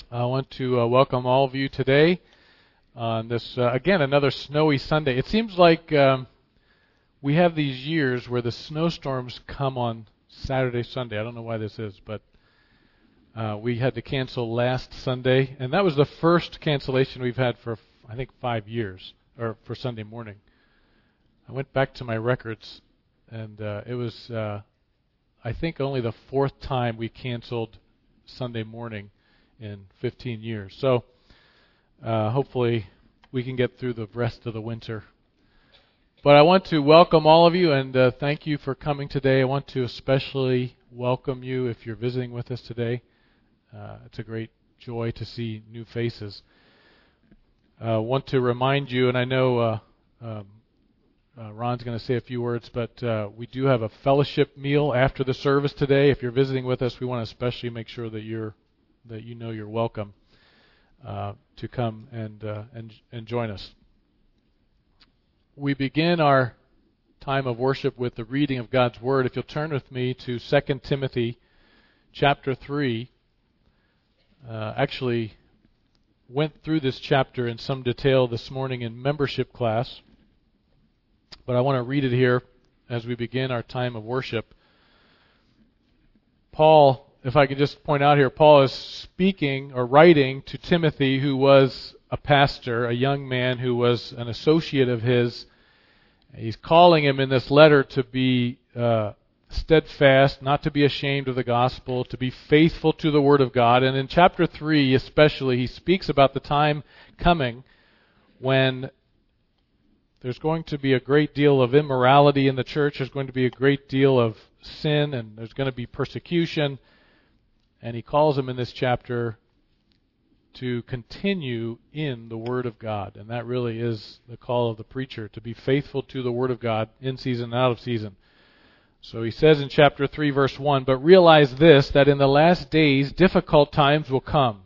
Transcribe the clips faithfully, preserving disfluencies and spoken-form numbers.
I want to uh, welcome all of you today on this, uh, again, another snowy Sunday. It seems like um, we have these years where the snowstorms come on Saturday, Sunday. I don't know why this is, but uh, we had to cancel last Sunday, and that was the first cancellation we've had for, I think, five years, or for Sunday morning. I went back to my records, and uh, it was, uh, I think, only the fourth time we canceled Sunday morning in fifteen years. So uh, hopefully we can get through the rest of the winter. But I want to welcome all of you and uh, thank you for coming today. I want to especially welcome you if you're visiting with us today. Uh, it's a great joy to see new faces. I uh, want to remind you, and I know uh, um, uh, Ron's going to say a few words, but uh, we do have a fellowship meal after the service today. If you're visiting with us, we want to especially make sure that you're that you know you're welcome uh, to come and, uh, and and join us. We begin our time of worship with the reading of God's Word. If you'll turn with me to Second Timothy chapter three. Uh, actually went through this chapter in some detail this morning in membership class, but I want to read it here as we begin our time of worship. Paul, if I could just point out here, Paul is speaking or writing to Timothy, who was a pastor, a young man who was an associate of his. He's calling him in this letter to be uh, steadfast, not to be ashamed of the gospel, to be faithful to the Word of God. And in chapter three especially, he speaks about the time coming when there's going to be a great deal of immorality in the church, there's going to be a great deal of sin, and there's going to be persecution. And he calls him in this chapter to continue in the Word of God. And that really is the call of the preacher, to be faithful to the Word of God in season and out of season. So he says in chapter three, verse one, "But realize this, that in the last days difficult times will come.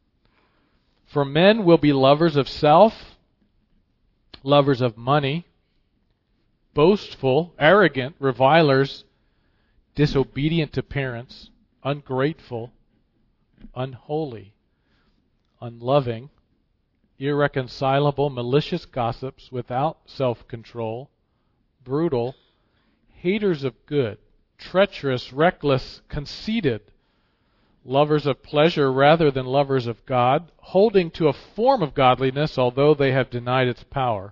For men will be lovers of self, lovers of money, boastful, arrogant, revilers, disobedient to parents, ungrateful, unholy, unloving, irreconcilable, malicious gossips, without self-control, brutal, haters of good, treacherous, reckless, conceited, lovers of pleasure rather than lovers of God, holding to a form of godliness although they have denied its power.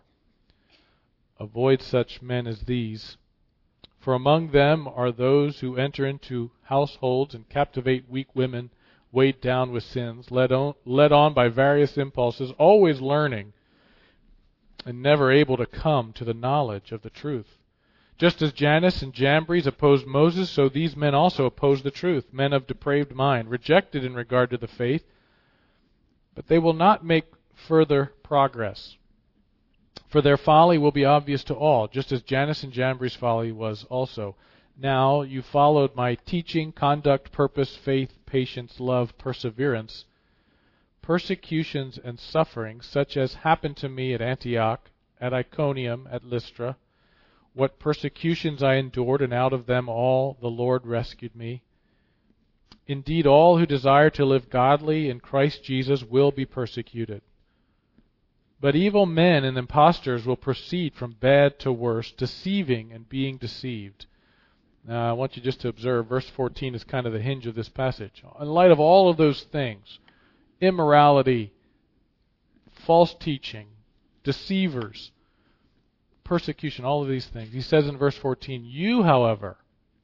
Avoid such men as these. For among them are those who enter into households and captivate weak women, weighed down with sins, led on, led on by various impulses, always learning, and never able to come to the knowledge of the truth. Just as Jannes and Jambres opposed Moses, so these men also oppose the truth, men of depraved mind, rejected in regard to the faith, but they will not make further progress. For their folly will be obvious to all, just as Jannes and Jambres' folly was also. Now you followed my teaching, conduct, purpose, faith, patience, love, perseverance, persecutions and sufferings, such as happened to me at Antioch, at Iconium, at Lystra. What persecutions I endured, and out of them all the Lord rescued me. Indeed, all who desire to live godly in Christ Jesus will be persecuted. But evil men and impostors will proceed from bad to worse, deceiving and being deceived." Now, I want you just to observe, verse fourteen is kind of the hinge of this passage. In light of all of those things, immorality, false teaching, deceivers, persecution, all of these things, he says in verse fourteen, "You, however,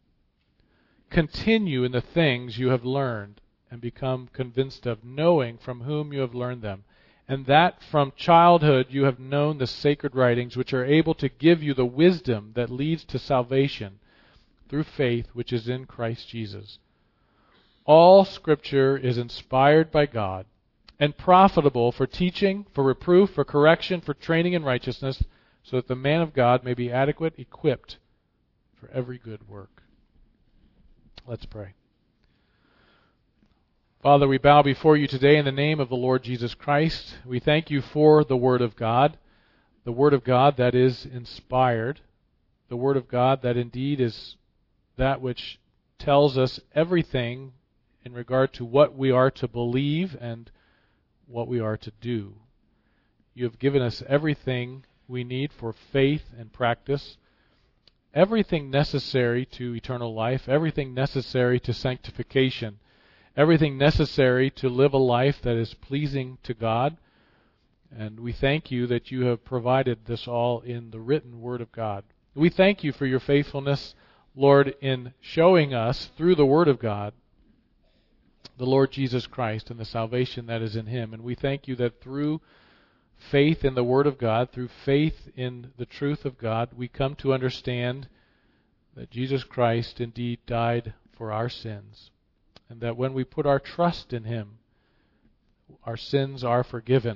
continue in the things you have learned and become convinced of, knowing from whom you have learned them, and that from childhood you have known the sacred writings, which are able to give you the wisdom that leads to salvation through faith which is in Christ Jesus. All Scripture is inspired by God and profitable for teaching, for reproof, for correction, for training in righteousness, so that the man of God may be adequate, equipped for every good work." Let's pray. Father, we bow before you today in the name of the Lord Jesus Christ. We thank you for the Word of God, the Word of God that is inspired, the Word of God that indeed is that which tells us everything in regard to what we are to believe and what we are to do. You have given us everything we need for faith and practice, everything necessary to eternal life, everything necessary to sanctification, everything necessary to live a life that is pleasing to God. And we thank you that you have provided this all in the written Word of God. We thank you for your faithfulness, Lord, in showing us through the Word of God the Lord Jesus Christ and the salvation that is in Him. And we thank you that through faith in the Word of God, through faith in the truth of God, we come to understand that Jesus Christ indeed died for our sins, and that when we put our trust in Him, our sins are forgiven.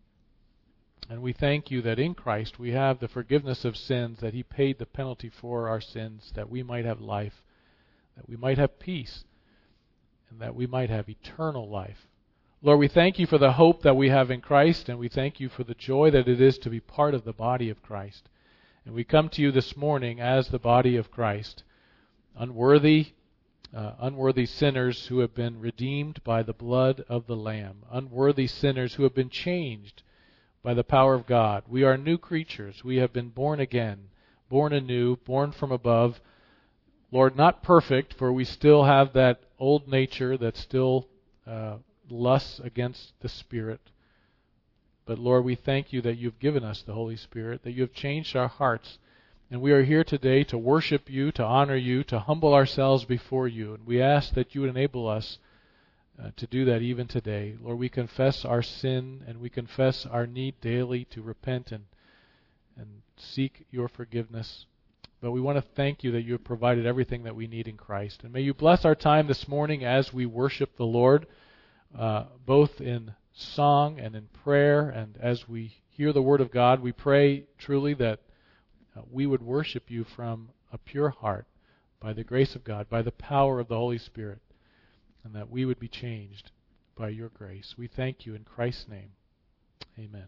And we thank you that in Christ we have the forgiveness of sins, that He paid the penalty for our sins, that we might have life, that we might have peace, and that we might have eternal life. Lord, we thank you for the hope that we have in Christ, and we thank you for the joy that it is to be part of the body of Christ. And we come to you this morning as the body of Christ, unworthy, uh, unworthy sinners who have been redeemed by the blood of the Lamb, unworthy sinners who have been changed by the power of God. We are new creatures. We have been born again, born anew, born from above. Lord, not perfect, for we still have that old nature that still uh, lusts against the Spirit. But Lord, we thank you that you've given us the Holy Spirit, that you have changed our hearts. And we are here today to worship you, to honor you, to humble ourselves before you. And we ask that you would enable us uh, to do that even today. Lord, we confess our sin and we confess our need daily to repent and, and seek your forgiveness. But we want to thank you that you have provided everything that we need in Christ. And may you bless our time this morning as we worship the Lord, uh, both in song and in prayer. And as we hear the Word of God, we pray truly that uh, we would worship you from a pure heart by the grace of God, by the power of the Holy Spirit, and that we would be changed by your grace. We thank you in Christ's name. Amen.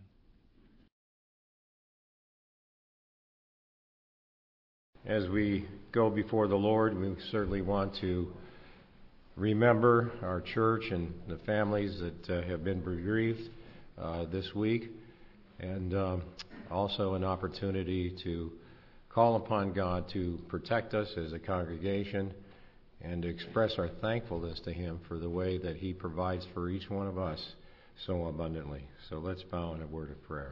As we go before the Lord, we certainly want to remember our church and the families that uh, have been bereaved uh, this week, and um, also an opportunity to call upon God to protect us as a congregation and to express our thankfulness to Him for the way that He provides for each one of us so abundantly. So let's bow in a word of prayer.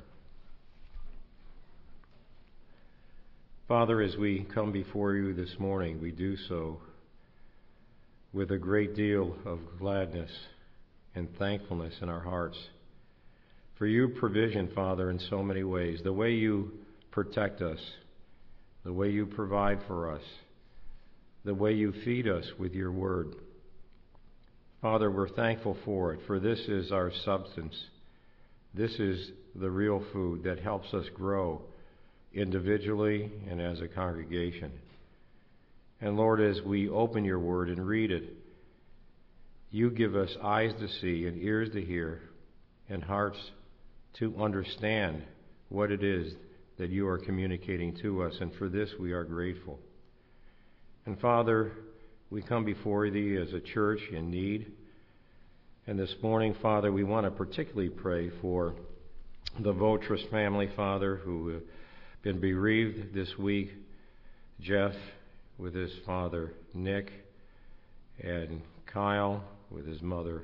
Father, as we come before you this morning, we do so with a great deal of gladness and thankfulness in our hearts for your provision, Father, in so many ways. The way you protect us, the way you provide for us, the way you feed us with your word. Father, we're thankful for it, for this is our substance. This is the real food that helps us grow individually and as a congregation. And Lord, as we open your word and read it, you give us eyes to see and ears to hear and hearts to understand what it is that you are communicating to us. And for this we are grateful. And Father, we come before thee as a church in need. And this morning, Father, we want to particularly pray for the Votris family, Father, who have been bereaved this week. Jeff with his father, Nick, and Kyle with his mother,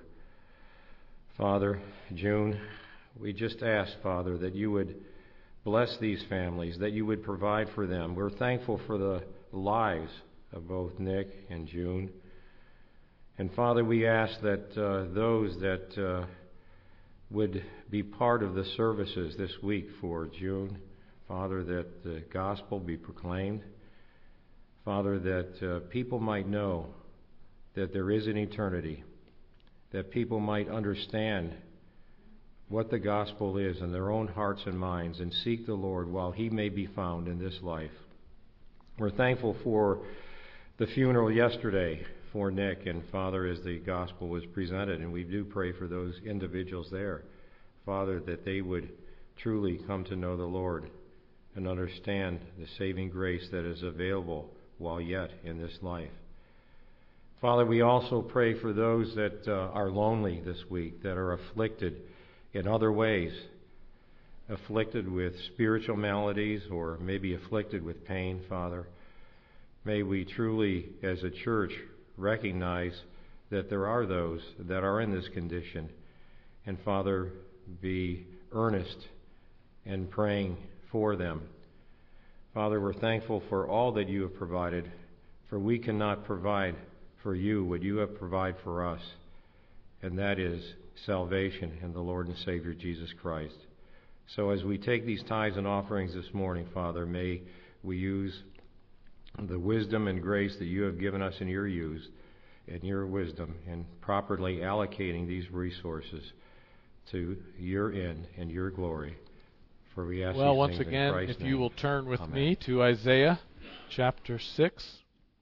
Father, June. We just ask, Father, that you would bless these families, that you would provide for them. We're thankful for the lives of both Nick and June. And Father, we ask that uh, those that uh, would be part of the services this week for June, Father, that the gospel be proclaimed. Father, that uh, people might know that there is an eternity, that people might understand what the gospel is in their own hearts and minds and seek the Lord while He may be found in this life. We're thankful for the funeral yesterday for Nick, and Father, as the gospel was presented, and we do pray for those individuals there, Father, that they would truly come to know the Lord and understand the saving grace that is available while yet in this life. Father, we also pray for those that uh, are lonely this week, that are afflicted in other ways, afflicted with spiritual maladies or maybe afflicted with pain, Father. May we truly, as a church, recognize that there are those that are in this condition, and Father, be earnest in praying for them. Father, we're thankful for all that you have provided, for we cannot provide for you what you have provided for us, and that is salvation in the Lord and Savior Jesus Christ. So as we take these tithes and offerings this morning, Father, may we use the wisdom and grace that you have given us in your use, in your wisdom, in properly allocating these resources to your end and your glory. For we ask well, these once things again, in Christ's if name. you will turn with Amen. me to Isaiah chapter six.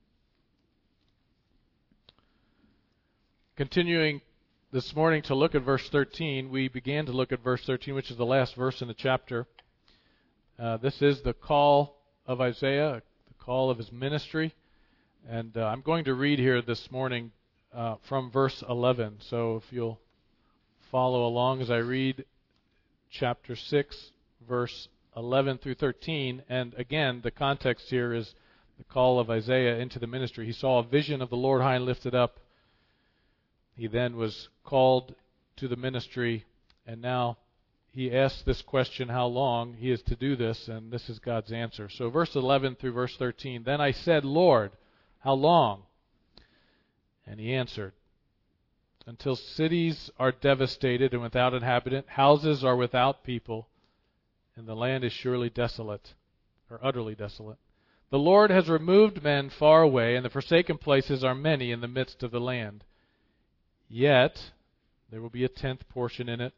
Continuing this morning to look at verse thirteen, we began to look at verse thirteen, which is the last verse in the chapter. Uh, this is the call of Isaiah, the call of his ministry. And uh, I'm going to read here this morning uh, from verse eleven. So if you'll follow along as I read chapter six, verse eleven through thirteen. And again, the context here is the call of Isaiah into the ministry. He saw a vision of the Lord high and lifted up. He then was called to the ministry, and now he asks this question, how long he is to do this, and this is God's answer. So verse eleven through verse thirteen, Then I said, Lord, how long? And he answered, Until cities are devastated and without inhabitant, houses are without people, and the land is surely desolate, or utterly desolate. The Lord has removed men far away, and the forsaken places are many in the midst of the land. Yet there will be a tenth portion in it,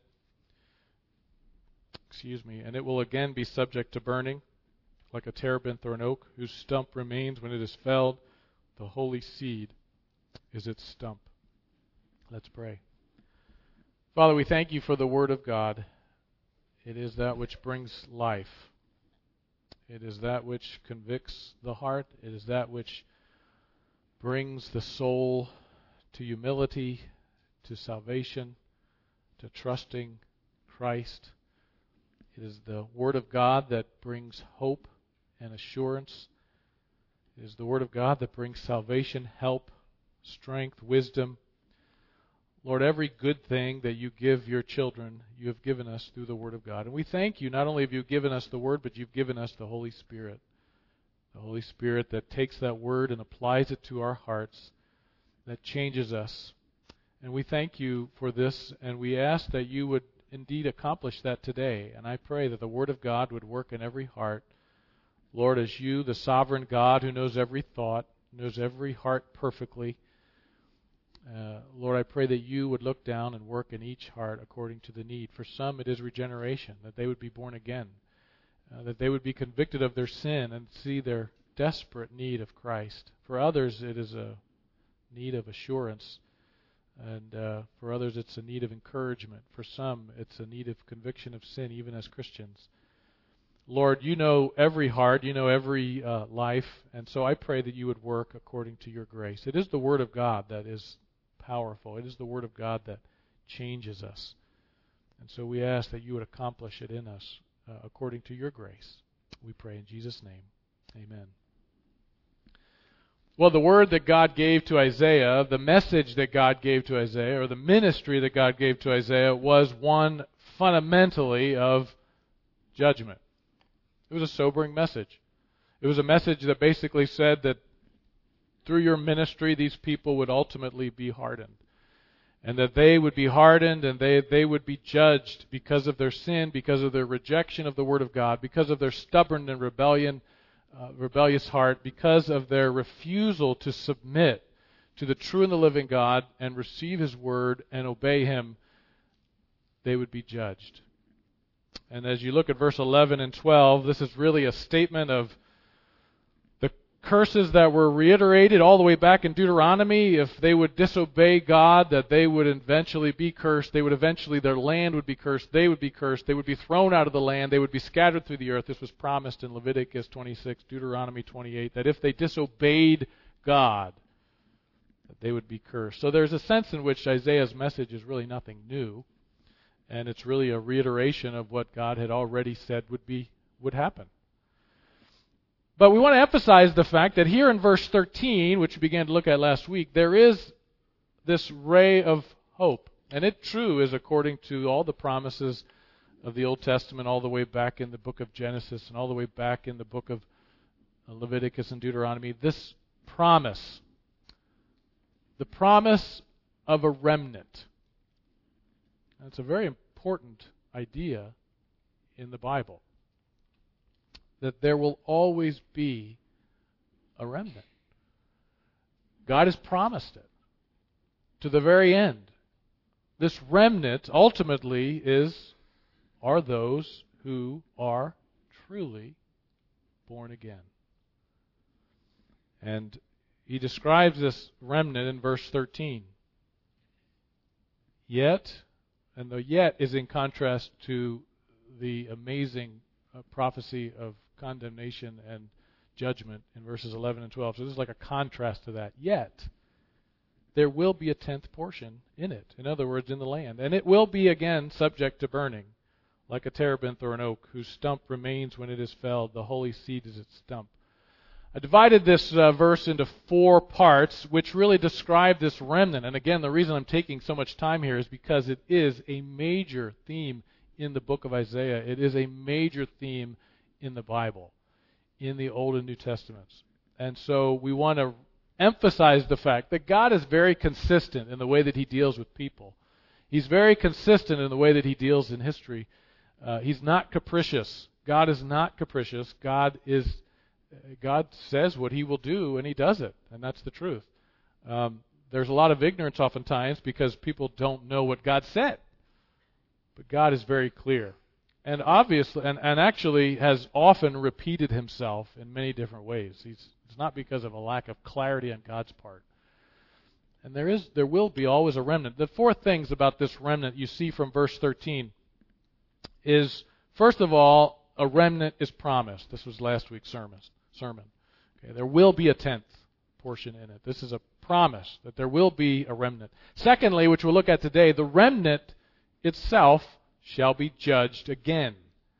excuse me, and it will again be subject to burning, like a terebinth or an oak, whose stump remains when it is felled. The holy seed is its stump. Let's pray. Father, we thank you for the Word of God. It is that which brings life. It is that which convicts the heart. It is that which brings the soul to humility, to salvation, to trusting Christ. It is the Word of God that brings hope and assurance. It is the Word of God that brings salvation, help, strength, wisdom. Lord, every good thing that you give your children, you have given us through the Word of God. And we thank you, not only have you given us the Word, but you've given us the Holy Spirit. The Holy Spirit that takes that Word and applies it to our hearts, that changes us. And we thank you for this, and we ask that you would indeed accomplish that today. And I pray that the Word of God would work in every heart. Lord, as you, the sovereign God who knows every thought, knows every heart perfectly, uh, Lord, I pray that you would look down and work in each heart according to the need. For some, it is regeneration, that they would be born again, uh, that they would be convicted of their sin and see their desperate need of Christ. For others, it is a need of assurance. And uh, for others, it's a need of encouragement. For some, it's a need of conviction of sin, even as Christians. Lord, you know every heart, you know every uh, life, and so I pray that you would work according to your grace. It is the Word of God that is powerful. It is the Word of God that changes us. And so we ask that you would accomplish it in us uh, according to your grace. We pray in Jesus' name. Amen. Well, the word that God gave to Isaiah, the message that God gave to Isaiah, or the ministry that God gave to Isaiah, was one fundamentally of judgment. It was a sobering message. It was a message that basically said that through your ministry, these people would ultimately be hardened. And that they would be hardened and they, they would be judged because of their sin, because of their rejection of the Word of God, because of their stubborn and rebellion, uh, rebellious heart, because of their refusal to submit to the true and the living God and receive His Word and obey Him. They would be judged. And as you look at verse eleven and twelve, this is really a statement of the curses that were reiterated all the way back in Deuteronomy. If they would disobey God, that they would eventually be cursed. They would eventually, their land would be cursed. They would be cursed. They would be thrown out of the land. They would be scattered through the earth. This was promised in Leviticus twenty-six, Deuteronomy twenty-eight, that if they disobeyed God, that they would be cursed. So there's a sense in which Isaiah's message is really nothing new, and it's really a reiteration of what God had already said would be would happen. But we want to emphasize the fact that here in verse thirteen, which we began to look at last week, there is this ray of hope. And it, true, is according to all the promises of the Old Testament, all the way back in the book of Genesis and all the way back in the book of Leviticus and Deuteronomy. This promise, the promise of a remnant. That's a very important idea in the Bible, that there will always be a remnant. God has promised it to the very end. This remnant ultimately is are those who are truly born again. And he describes this remnant in verse thirteen. Yet, and the yet is in contrast to the amazing uh, prophecy of condemnation and judgment in verses eleven and twelve. So this is like a contrast to that. Yet, there will be a tenth portion in it. In other words, in the land. And it will be again subject to burning, like a terebinth or an oak, whose stump remains when it is felled. The holy seed is its stump. I divided this uh, verse into four parts, which really describe this remnant. And again, the reason I'm taking so much time here is because it is a major theme in the book of Isaiah. It is a major theme in the Bible, in the Old and New Testaments. And so we want to emphasize the fact that God is very consistent in the way that he deals with people. He's very consistent in the way that he deals in history. Uh, he's not capricious. God is not capricious. God is God says what he will do, and he does it, and that's the truth. Um, there's a lot of ignorance oftentimes because people don't know what God said. But God is very clear. And obviously, and, and actually has often repeated himself in many different ways. He's, it's not because of a lack of clarity on God's part. And there is, there will be always a remnant. The four things about this remnant you see from verse thirteen is, first of all, a remnant is promised. This was last week's sermon. sermon. Okay, there will be a tenth portion in it. This is a promise that there will be a remnant. Secondly, which we'll look at today, the remnant itself shall be judged again.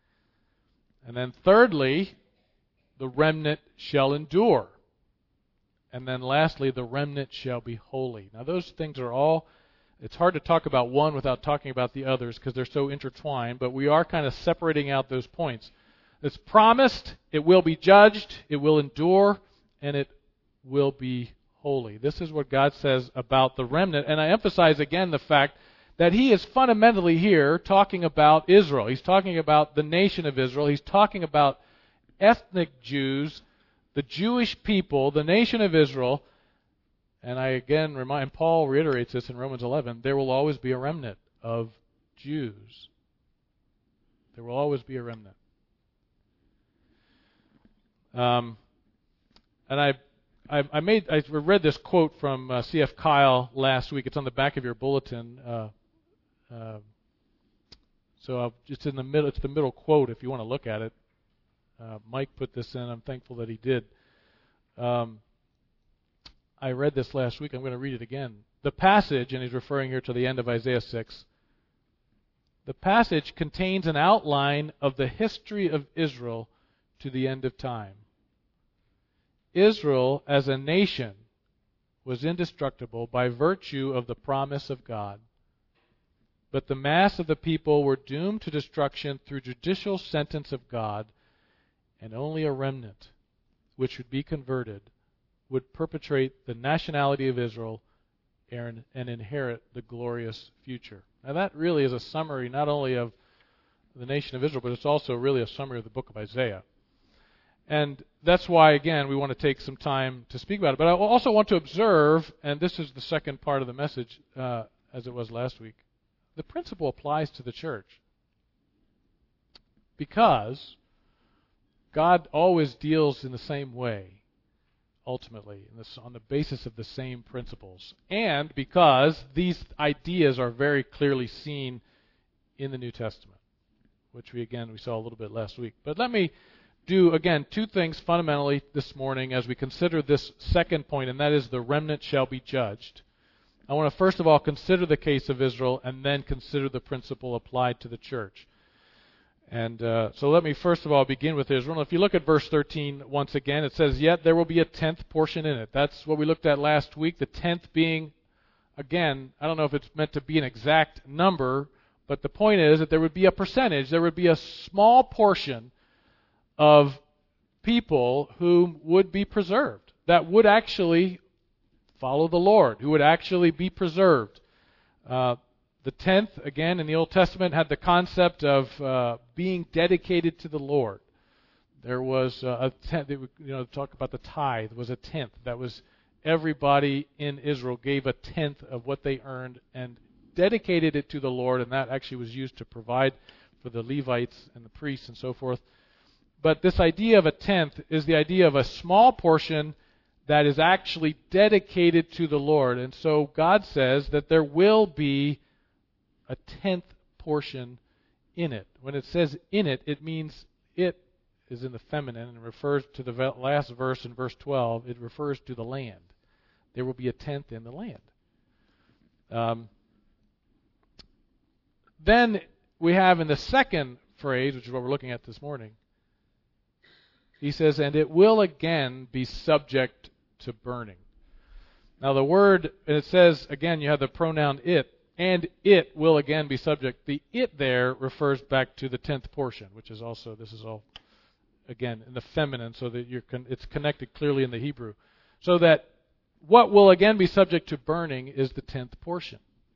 And then thirdly, the remnant shall endure. And then lastly, the remnant shall be holy. Now those things are all, it's hard to talk about one without talking about the others because they're so intertwined, but we are kind of separating out those points. It's promised, it will be judged, it will endure, and it will be holy. This is what God says about the remnant. And I emphasize again the fact that he is fundamentally here talking about Israel. He's talking about the nation of Israel. He's talking about ethnic Jews, the Jewish people, the nation of Israel. And I again remind, Paul reiterates this in Romans eleven, there will always be a remnant of Jews. There will always be a remnant. Um, and I, I, I made, I read this quote from uh, C F Kyle last week. It's on the back of your bulletin. Uh, uh, so I'll, it's in the middle. It's the middle quote if you want to look at it. Uh, Mike put this in. I'm thankful that he did. Um, I read this last week. I'm going to read it again. The passage, and he's referring here to the end of Isaiah six. The passage contains an outline of the history of Israel to the end of time. Israel as a nation was indestructible by virtue of the promise of God. But the mass of the people were doomed to destruction through judicial sentence of God, and only a remnant, which would be converted, would perpetrate the nationality of Israel and, and inherit the glorious future. Now that really is a summary not only of the nation of Israel, but it's also really a summary of the book of Isaiah. And that's why, again, we want to take some time to speak about it. But I also want to observe, and this is the second part of the message, uh, as it was last week, the principle applies to the church. Because God always deals in the same way, ultimately, in this, on the basis of the same principles. And because these ideas are very clearly seen in the New Testament, which we, again, we saw a little bit last week. But let me do, again, two things fundamentally this morning as we consider this second point, and that is the remnant shall be judged. I want to first of all consider the case of Israel and then consider the principle applied to the church. And uh, so let me first of all begin with Israel. If you look at verse thirteen once again, it says, yet there will be a tenth portion in it. That's what we looked at last week, the tenth being, again, I don't know if it's meant to be an exact number, but the point is that there would be a percentage, there would be a small portion of people who would be preserved, that would actually follow the Lord, who would actually be preserved. Uh, the tenth, again, in the Old Testament, had the concept of uh, being dedicated to the Lord. There was uh, a tenth, you know, talk about the tithe was a tenth. That was everybody in Israel gave a tenth of what they earned and dedicated it to the Lord, and that actually was used to provide for the Levites and the priests and so forth. But this idea of a tenth is the idea of a small portion that is actually dedicated to the Lord. And so God says that there will be a tenth portion in it. When it says in it, it means it is in the feminine and refers to the last verse in verse twelve. It refers to the land. There will be a tenth in the land. Um, then we have in the second phrase, which is what we're looking at this morning, he says, and it will again be subject to burning. Now the word, and it says, again, you have the pronoun it, and it will again be subject. The it there refers back to the tenth portion, which is also, this is all, again, in the feminine, so that you're con- it's connected clearly in the Hebrew. So that what will again be subject to burning is the tenth portion.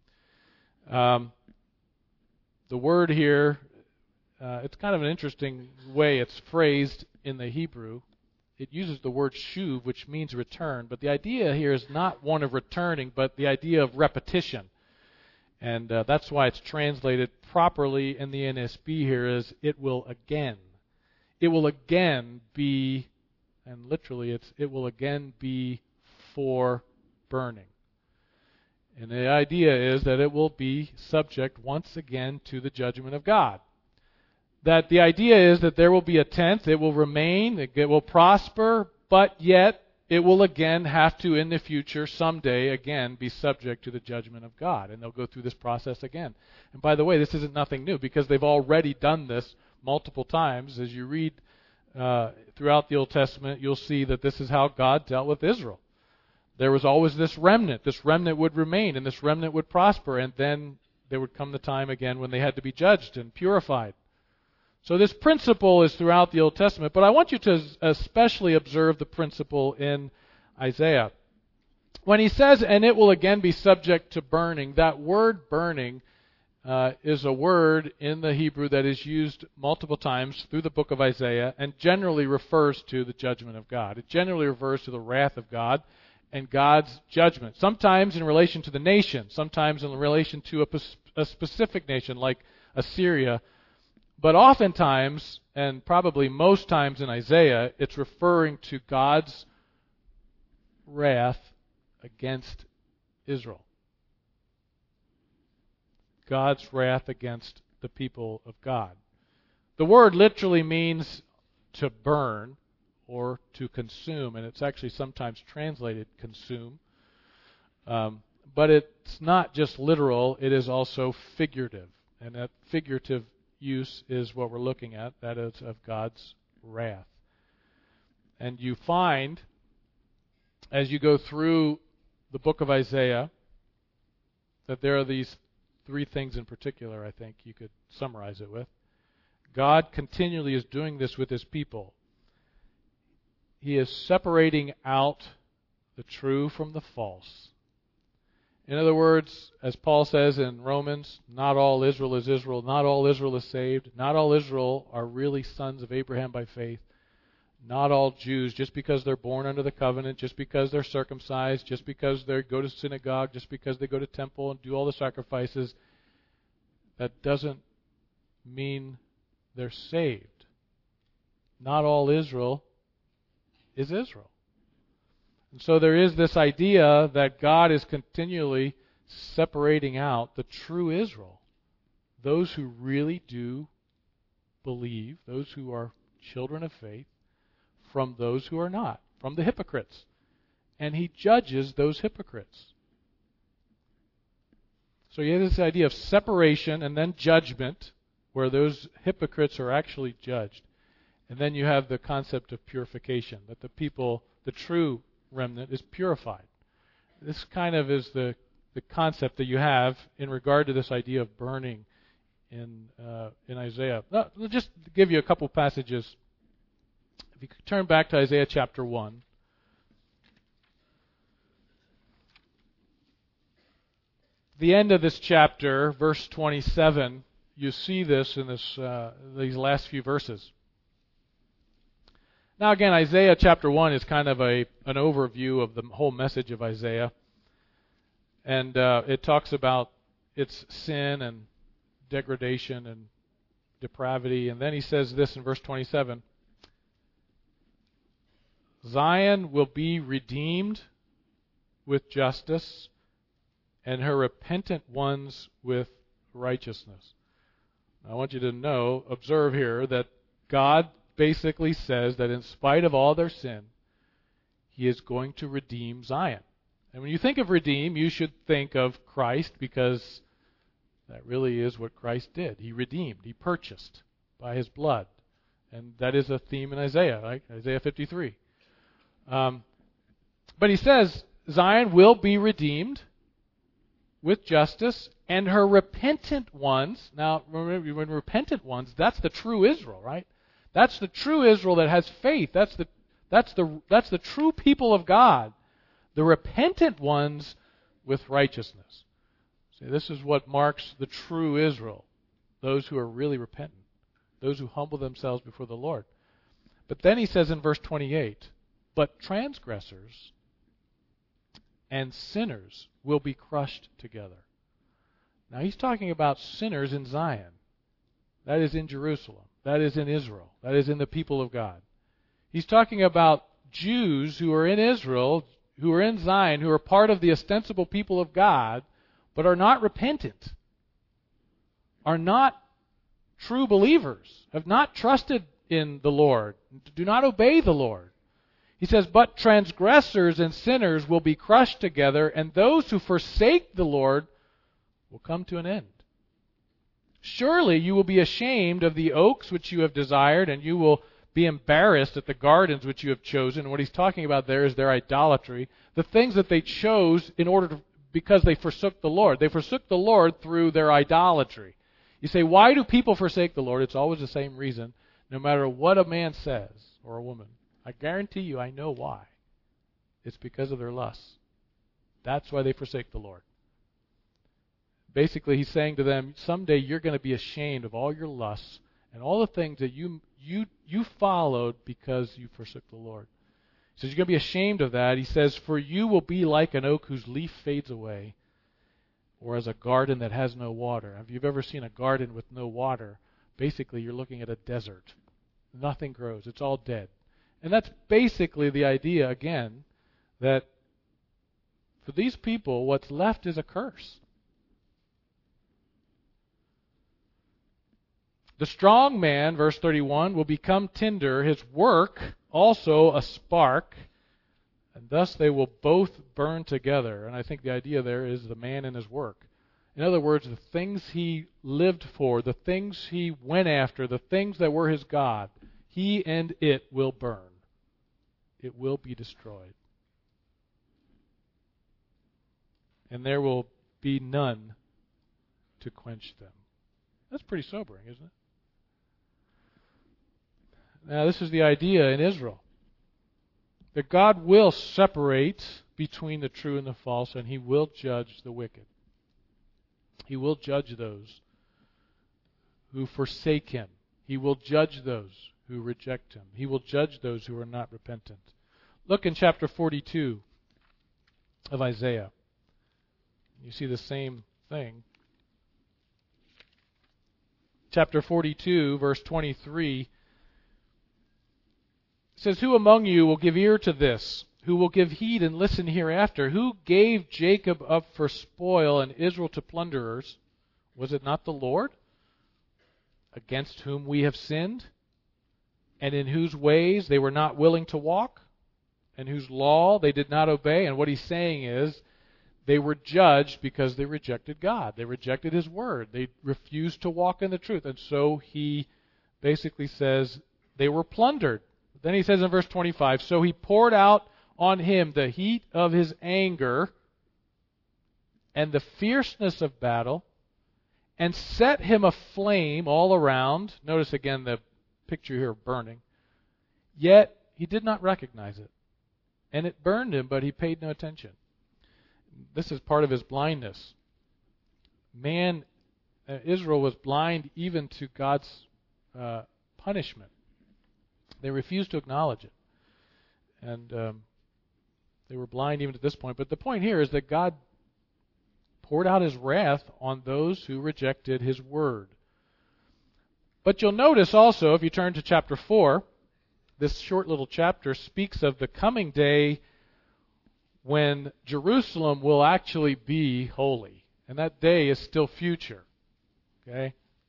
Um, the word here, uh, it's kind of an interesting way it's phrased in the Hebrew. It uses the word shuv, which means return, but the idea here is not one of returning, but the idea of repetition. And uh, that's why it's translated properly in the N S B here as it will again. It will again be, and literally it's it will again be for burning. And the idea is that it will be subject once again to the judgment of God. That the idea is that there will be a tenth, it will remain, it will prosper, but yet it will again have to, in the future, someday, again, be subject to the judgment of God. And they'll go through this process again. And by the way, this isn't nothing new, because they've already done this multiple times. As you read uh, throughout the Old Testament, you'll see that this is how God dealt with Israel. There was always this remnant. This remnant would remain, and this remnant would prosper, and then there would come the time again when they had to be judged and purified. So this principle is throughout the Old Testament, but I want you to especially observe the principle in Isaiah. When he says, and it will again be subject to burning, that word burning uh, is a word in the Hebrew that is used multiple times through the book of Isaiah and generally refers to the judgment of God. It generally refers to the wrath of God and God's judgment, sometimes in relation to the nation, sometimes in relation to a, a specific nation like Assyria. But oftentimes, and probably most times in Isaiah, it's referring to God's wrath against Israel. God's wrath against the people of God. The word literally means to burn or to consume, and it's actually sometimes translated consume. Um, but it's not just literal, it is also figurative. And that figurative use is what we're looking at, that is of God's wrath. And you find, as you go through the book of Isaiah, that there are these three things in particular, I think you could summarize it with. God continually is doing this with his people. He is separating out the true from the false. In other words, as Paul says in Romans, not all Israel is Israel, not all Israel is saved, not all Israel are really sons of Abraham by faith, not all Jews, just because they're born under the covenant, just because they're circumcised, just because they go to synagogue, just because they go to temple and do all the sacrifices, that doesn't mean they're saved. Not all Israel is Israel. And so there is this idea that God is continually separating out the true Israel, those who really do believe, those who are children of faith from those who are not, from the hypocrites. And he judges those hypocrites. So you have this idea of separation and then judgment, where those hypocrites are actually judged. And then you have the concept of purification, that the people, the true remnant, is purified. This kind of is the, the concept that you have in regard to this idea of burning in uh, in Isaiah. Uh, I'll just give you a couple passages. If you could turn back to Isaiah chapter one. The end of this chapter, verse twenty-seven, you see this in this uh, these last few verses. Now again, Isaiah chapter one is kind of a an overview of the whole message of Isaiah. And uh, it talks about its sin and degradation and depravity. And then he says this in verse twenty-seven. Zion will be redeemed with justice, and her repentant ones with righteousness. I want you to know, observe here, that God basically says that in spite of all their sin, He is going to redeem Zion. And when you think of redeem, you should think of Christ, because that really is what Christ did. He redeemed. He purchased by His blood. And that is a theme in Isaiah, right? Isaiah fifty-three. Um, but He says Zion will be redeemed with justice, and her repentant ones. Now, remember, when repentant ones, that's the true Israel, right? That's the true Israel that has faith. That's the that's the that's the true people of God. The repentant ones with righteousness. See, this is what marks the true Israel. Those who are really repentant. Those who humble themselves before the Lord. But then he says in verse twenty-eight, but transgressors and sinners will be crushed together. Now he's talking about sinners in Zion. That is in Jerusalem. That is in Israel. That is in the people of God. He's talking about Jews who are in Israel, who are in Zion, who are part of the ostensible people of God, but are not repentant, are not true believers, have not trusted in the Lord, do not obey the Lord. He says, but transgressors and sinners will be crushed together, and those who forsake the Lord will come to an end. Surely you will be ashamed of the oaks which you have desired, and you will be embarrassed at the gardens which you have chosen. And what he's talking about there is their idolatry, the things that they chose in order to, because they forsook the Lord. They forsook the Lord through their idolatry. You say, why do people forsake the Lord? It's always the same reason, no matter what a man says or a woman. I guarantee you I know why. It's because of their lusts. That's why they forsake the Lord. Basically, he's saying to them, someday you're going to be ashamed of all your lusts and all the things that you you you followed because you forsook the Lord. He says you're going to be ashamed of that. He says, for you will be like an oak whose leaf fades away, or as a garden that has no water. If you've ever seen a garden with no water, basically you're looking at a desert. Nothing grows. It's all dead. And that's basically the idea, again, that for these people, what's left is a curse. The strong man, verse thirty-one, will become tinder, his work also a spark, and thus they will both burn together. And I think the idea there is the man and his work. In other words, the things he lived for, the things he went after, the things that were his God, he and it will burn. It will be destroyed. And there will be none to quench them. That's pretty sobering, isn't it? Now, this is the idea in Israel, that God will separate between the true and the false, and He will judge the wicked. He will judge those who forsake Him. He will judge those who reject Him. He will judge those who are not repentant. Look in chapter forty-two of Isaiah. You see the same thing. Chapter forty-two, verse twenty-three, says, who among you will give ear to this? Who will give heed and listen hereafter? Who gave Jacob up for spoil and Israel to plunderers? Was it not the Lord, against whom we have sinned? and in whose ways they were not willing to walk, and whose law they did not obey. And what he's saying is, they were judged because they rejected God. They rejected His Word. They refused to walk in the truth. And so he basically says they were plundered. Then he says in verse twenty-five, so he poured out on him the heat of his anger and the fierceness of battle, and set him aflame all around. Notice again the picture here of burning. Yet he did not recognize it. And it burned him, but he paid no attention. This is part of his blindness. Man, uh, Israel was blind even to God's uh, punishment. They refused to acknowledge it. And um, they were blind even to this point. But the point here is that God poured out His wrath on those who rejected His Word. But you'll notice also, if you turn to chapter four, this short little chapter speaks of the coming day when Jerusalem will actually be holy. And that day is still future. Okay? It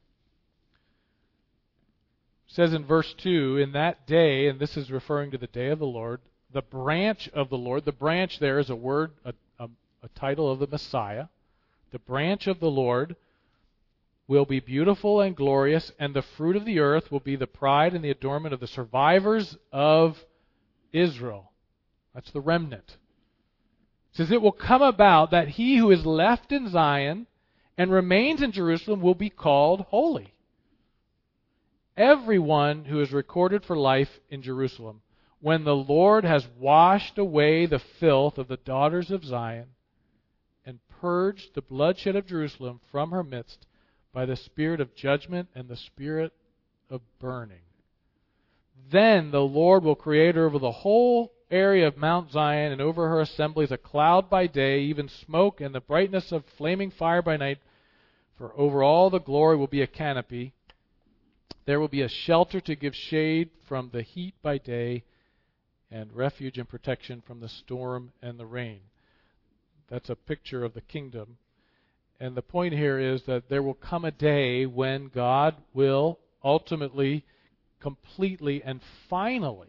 says in verse two, in that day, and this is referring to the day of the Lord, the branch of the Lord, the branch there is a word, a, a, a title of the Messiah. The branch of the Lord will be beautiful and glorious, and the fruit of the earth will be the pride and the adornment of the survivors of Israel. That's the remnant. It says, it will come about that he who is left in Zion and remains in Jerusalem will be called holy. Everyone who is recorded for life in Jerusalem, when the Lord has washed away the filth of the daughters of Zion and purged the bloodshed of Jerusalem from her midst by the spirit of judgment and the spirit of burning. Then the Lord will create over the whole area of Mount Zion and over her assemblies a cloud by day, even smoke and the brightness of flaming fire by night. For over all the glory will be a canopy. There will be a shelter to give shade from the heat by day, and refuge and protection from the storm and the rain. That's a picture of the kingdom. And the point here is that there will come a day when God will ultimately, completely, and finally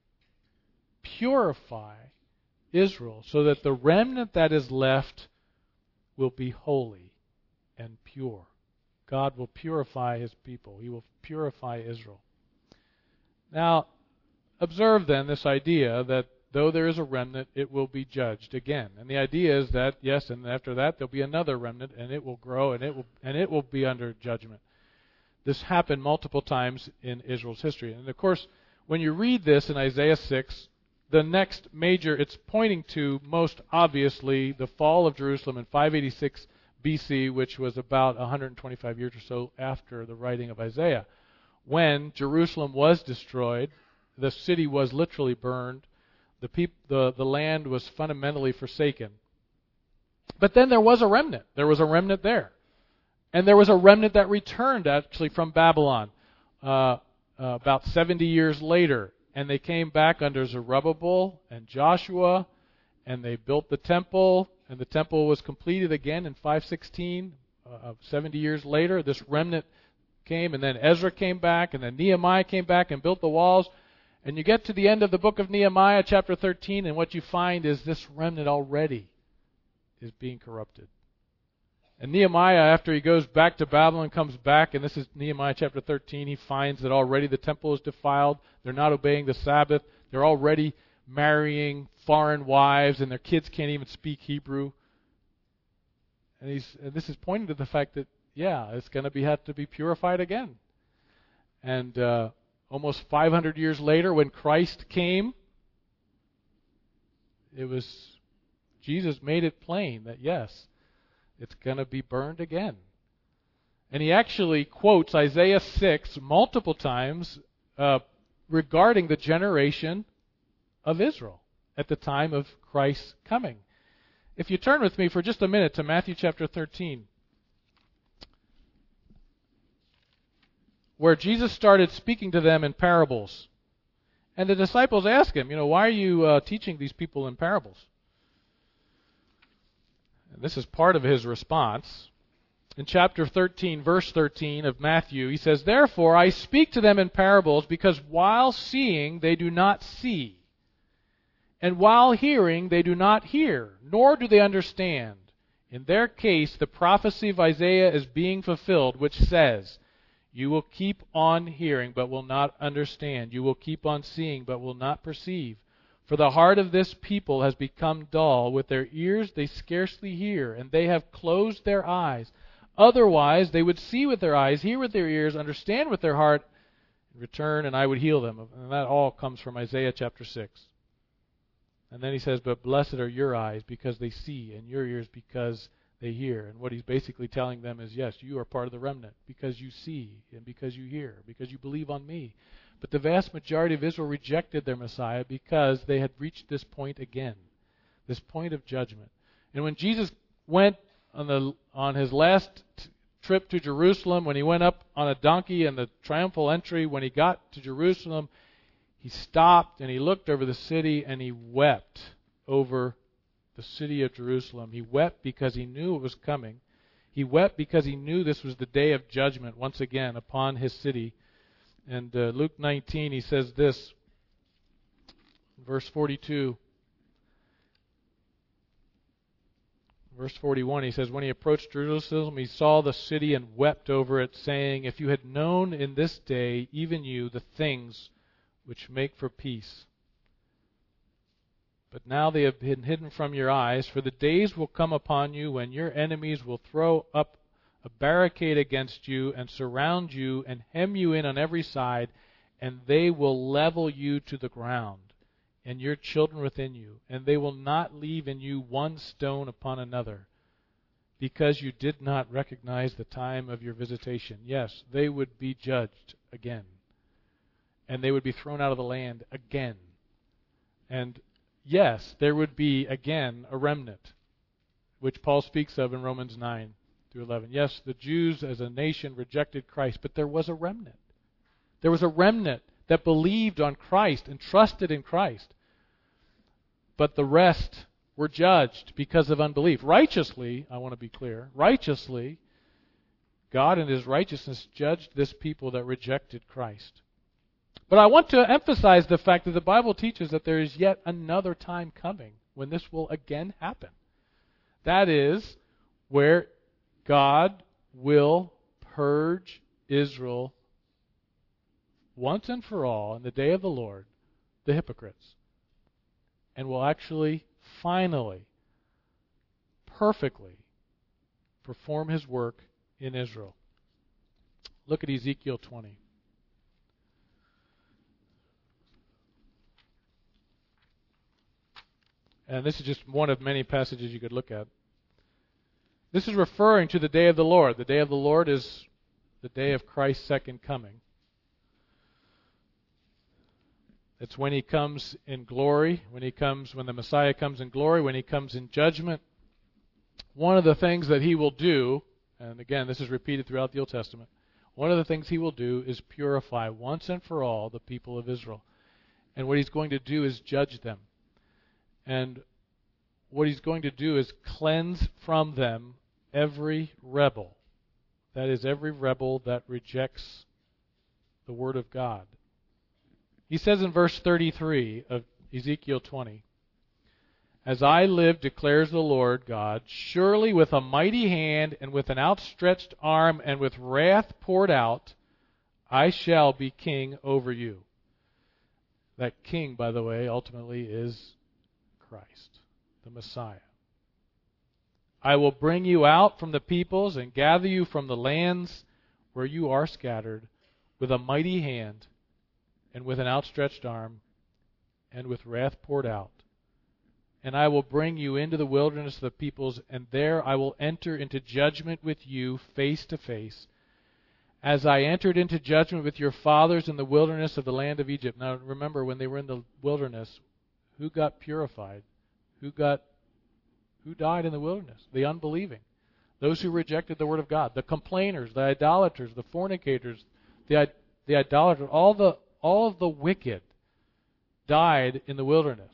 purify Israel so that the remnant that is left will be holy and pure. God will purify His people. He will purify Israel. Now, observe then this idea that though there is a remnant, it will be judged again. And the idea is that, yes, and after that there'll be another remnant, and it will grow, and it will and it will be under judgment. This happened multiple times in Israel's history. And of course, when you read this in Isaiah six, the next major, it's pointing to most obviously the fall of Jerusalem in five eighty-six B C, which was about one hundred twenty-five years or so after the writing of Isaiah, when Jerusalem was destroyed, the city was literally burned, the peop, the, the land was fundamentally forsaken. But then there was a remnant. There was a remnant there. And there was a remnant that returned actually from Babylon uh, uh, about seventy years later. And they came back under Zerubbabel and Joshua, and they built the temple, and the temple was completed again in five sixteen, uh, seventy years later. This remnant came, and then Ezra came back, and then Nehemiah came back and built the walls. And you get to the end of the book of Nehemiah, chapter thirteen, and what you find is this remnant already is being corrupted. And Nehemiah, after he goes back to Babylon, comes back, and this is Nehemiah chapter thirteen, he finds that already the temple is defiled. They're not obeying the Sabbath. They're already marrying foreign wives, and their kids can't even speak Hebrew. And, he's, and this is pointing to the fact that, yeah, it's going to be have to be purified again. And uh, almost five hundred years later, when Christ came, it was Jesus made it plain that, yes, it's going to be burned again. And he actually quotes Isaiah six multiple times uh, regarding the generation of Israel at the time of Christ's coming. If you turn with me for just a minute to Matthew chapter thirteen, where Jesus started speaking to them in parables. And the disciples ask him, you know, why are you uh, teaching these people in parables? And this is part of his response. in chapter thirteen, verse thirteen of Matthew, he says, "Therefore I speak to them in parables, because while seeing they do not see, and while hearing they do not hear, nor do they understand. In their case, the prophecy of Isaiah is being fulfilled, which says, you will keep on hearing, but will not understand. You will keep on seeing, but will not perceive. For the heart of this people has become dull. With their ears they scarcely hear, and they have closed their eyes. Otherwise they would see with their eyes, hear with their ears, understand with their heart, return, and I would heal them." And that all comes from Isaiah chapter six. And then he says, "But blessed are your eyes because they see, and your ears because they hear." And what he's basically telling them is, yes, you are part of the remnant because you see and because you hear, because you believe on me. But the vast majority of Israel rejected their Messiah because they had reached this point again, this point of judgment. And when Jesus went on the on his last t- trip to Jerusalem, when he went up on a donkey in the triumphal entry, when he got to Jerusalem, he stopped and he looked over the city and he wept over the city of Jerusalem. He wept because he knew it was coming. He wept because he knew this was the day of judgment once again upon his city. And uh, Luke nineteen, he says this, verse forty-two. Verse forty-one, he says, "When he approached Jerusalem, he saw the city and wept over it, saying, if you had known in this day, even you, the things which make for peace. But now they have been hidden from your eyes, for the days will come upon you when your enemies will throw up a barricade against you and surround you and hem you in on every side, and they will level you to the ground, and your children within you, and they will not leave in you one stone upon another, because you did not recognize the time of your visitation." Yes, they would be judged again. And they would be thrown out of the land again. And yes, there would be again a remnant, which Paul speaks of in Romans nine through eleven. Yes, the Jews as a nation rejected Christ, but there was a remnant. There was a remnant that believed on Christ and trusted in Christ. But the rest were judged because of unbelief. Righteously, I want to be clear, righteously, God in His righteousness judged this people that rejected Christ. But I want to emphasize the fact that the Bible teaches that there is yet another time coming when this will again happen. That is where God will purge Israel once and for all in the day of the Lord, the hypocrites, and will actually, finally, perfectly perform His work in Israel. Look at Ezekiel twenty. And this is just one of many passages you could look at. This is referring to the day of the Lord. The day of the Lord is the day of Christ's second coming. It's when He comes in glory, when He comes, when the Messiah comes in glory, when He comes in judgment. One of the things that He will do, and again, this is repeated throughout the Old Testament, one of the things He will do is purify once and for all the people of Israel. And what He's going to do is judge them. And what He's going to do is cleanse from them every rebel. That is, every rebel that rejects the Word of God. He says in verse thirty-three of Ezekiel twenty, "As I live, declares the Lord God, surely with a mighty hand and with an outstretched arm and with wrath poured out, I shall be king over you." That king, by the way, ultimately is Christ, the Messiah. "I will bring you out from the peoples and gather you from the lands where you are scattered with a mighty hand and with an outstretched arm and with wrath poured out. And I will bring you into the wilderness of the peoples, and there I will enter into judgment with you face to face, as I entered into judgment with your fathers in the wilderness of the land of Egypt." Now remember, when they were in the wilderness, who got purified? Who got who died in the wilderness? The unbelieving. Those who rejected the Word of God. The complainers, the idolaters, the fornicators, the the idolaters, all the all of the wicked died in the wilderness.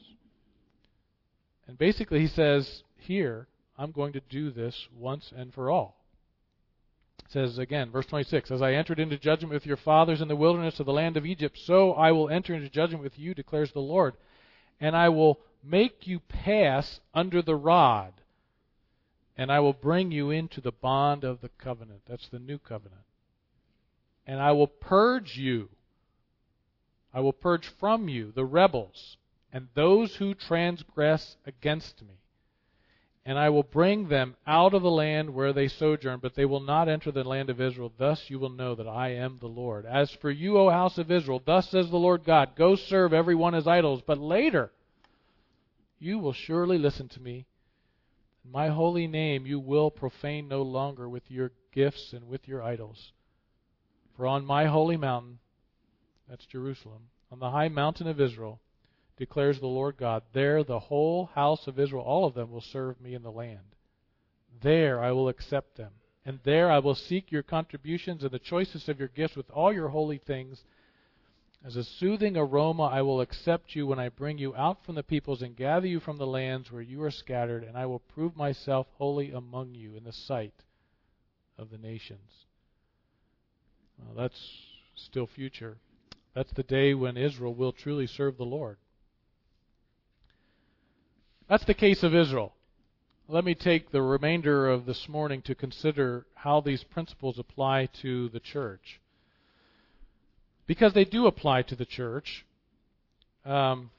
And basically He says, here, I'm going to do this once and for all. It says again, verse twenty-six, as I entered into judgment with your fathers in the wilderness of the land of Egypt, so I will enter into judgment with you, declares the Lord. And I will make you pass under the rod, and I will bring you into the bond of the covenant. That's the new covenant. And I will purge you. I will purge from you the rebels and those who transgress against me. And I will bring them out of the land where they sojourn, but they will not enter the land of Israel. Thus you will know that I am the Lord. As for you, O house of Israel, thus says the Lord God, go serve every one as idols, but later you will surely listen to me. My holy name you will profane no longer with your gifts and with your idols. For on my holy mountain, that's Jerusalem, on the high mountain of Israel, declares the Lord God, there the whole house of Israel, all of them, will serve me in the land. There I will accept them, and there I will seek your contributions and the choicest of your gifts with all your holy things. As a soothing aroma I will accept you when I bring you out from the peoples and gather you from the lands where you are scattered, and I will prove myself holy among you in the sight of the nations. Well, that's still future. That's the day when Israel will truly serve the Lord. That's the case of Israel. Let me take the remainder of this morning to consider how these principles apply to the church. Because they do apply to the church. Um,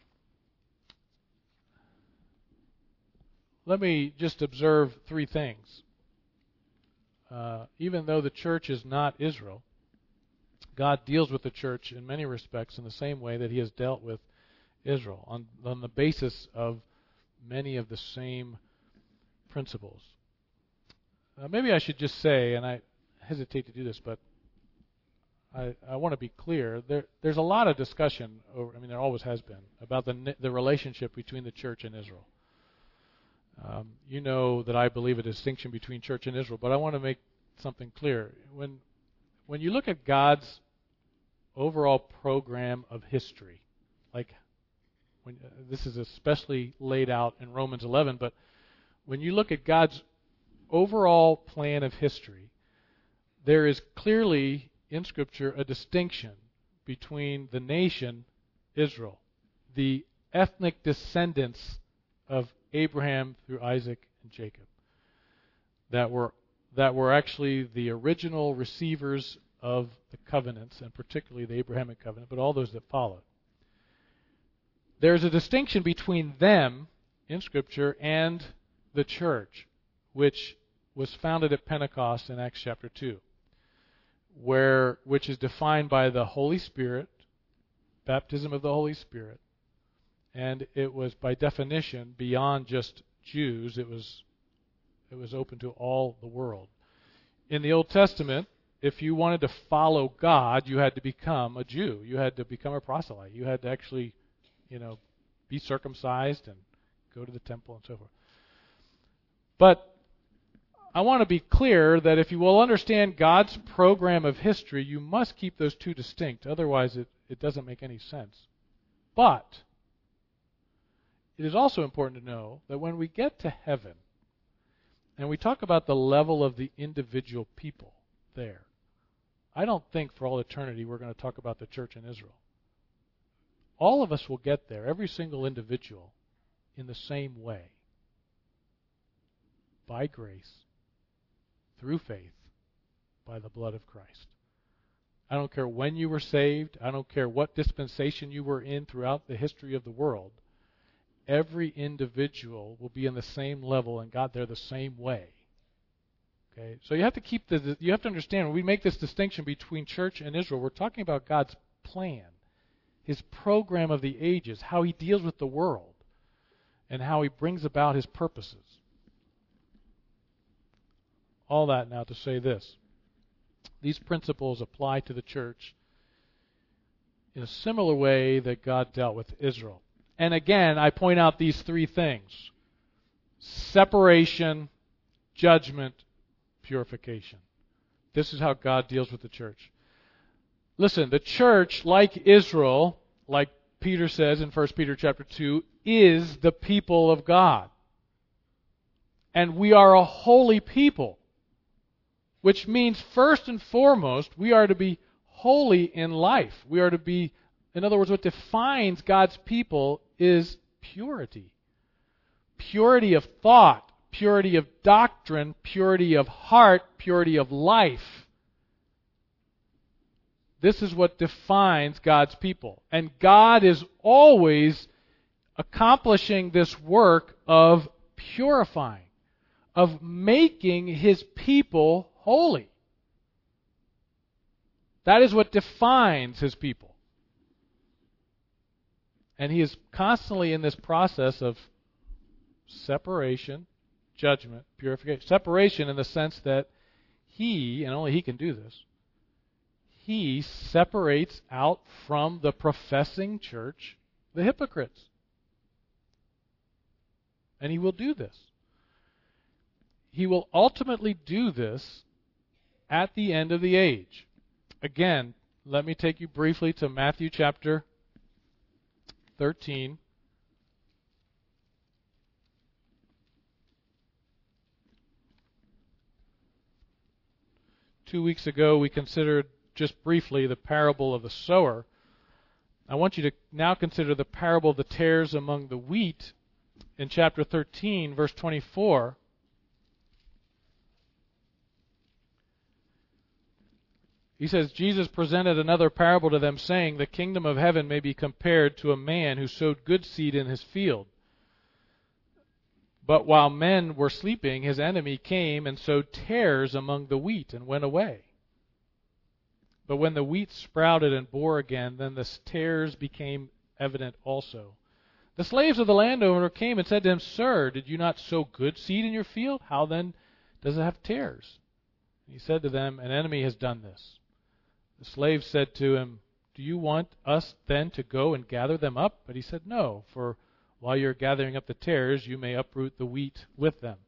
let me just observe three things. Uh, even though the church is not Israel, God deals with the church in many respects in the same way that He has dealt with Israel, on, on the basis of many of the same principles. Uh, maybe I should just say, and I hesitate to do this, but I, I want to be clear. There, there's a lot of discussion, over, I mean there always has been, about the the relationship between the church and Israel. Um, you know that I believe a distinction between church and Israel, but I want to make something clear. When when you look at God's overall program of history, like when, uh, this is especially laid out in Romans eleven, but when you look at God's overall plan of history, there is clearly in Scripture a distinction between the nation Israel, the ethnic descendants of Abraham through Isaac and Jacob, that were that were actually the original receivers of the covenants, and particularly the Abrahamic covenant, but all those that followed. There's a distinction between them in Scripture and the church, which was founded at Pentecost in Acts chapter two, where which is defined by the Holy Spirit, baptism of the Holy Spirit, and it was by definition beyond just Jews. It was it was open to all the world. In the Old Testament, if you wanted to follow God, you had to become a Jew. You had to become a proselyte. You had to actually, you know, be circumcised and go to the temple and so forth. But I want to be clear that if you will understand God's program of history, you must keep those two distinct. Otherwise, it, it doesn't make any sense. But it is also important to know that when we get to heaven, and we talk about the level of the individual people there, I don't think for all eternity we're going to talk about the church in Israel. All of us will get there, every single individual, in the same way. By grace, through faith, by the blood of Christ. I don't care when you were saved. I don't care what dispensation you were in throughout the history of the world. Every individual will be in the same level and got there the same way. Okay, so you have to keep the you have to understand when we make this distinction between church and Israel, we're talking about God's plan, His program of the ages, how He deals with the world, and how He brings about His purposes. All that now to say this. These principles apply to the church in a similar way that God dealt with Israel. And again, I point out these three things: separation, judgment, purification. This is how God deals with the church. Listen, the church, like Israel, like Peter says in First Peter chapter two, is the people of God. And we are a holy people. which means first and foremost, we are to be holy in life. We are to be, in other words, what defines God's people is purity. Purity of thought, purity of doctrine, purity of heart, purity of life. This is what defines God's people. And God is always accomplishing this work of purifying, of making His people holy. That is what defines His people. And He is constantly in this process of separation, judgment, purification. Separation in the sense that He, and only He can do this, He separates out from the professing church the hypocrites. And He will do this. He will ultimately do this at the end of the age. Again, let me take you briefly to Matthew chapter thirteen. Two weeks ago, we considered just briefly the parable of the sower. I want you to now consider the parable of the tares among the wheat in chapter thirteen, verse twenty-four. He says, Jesus presented another parable to them, saying, the kingdom of heaven may be compared to a man who sowed good seed in his field. But while men were sleeping, his enemy came and sowed tares among the wheat and went away. But when the wheat sprouted and bore again, then the tares became evident also. The slaves of the landowner came and said to him, Sir, did you not sow good seed in your field? How then does it have tares? He said to them, An enemy has done this. The slaves said to him, Do you want us then to go and gather them up? But he said, No, for while you're gathering up the tares, you may uproot the wheat with them.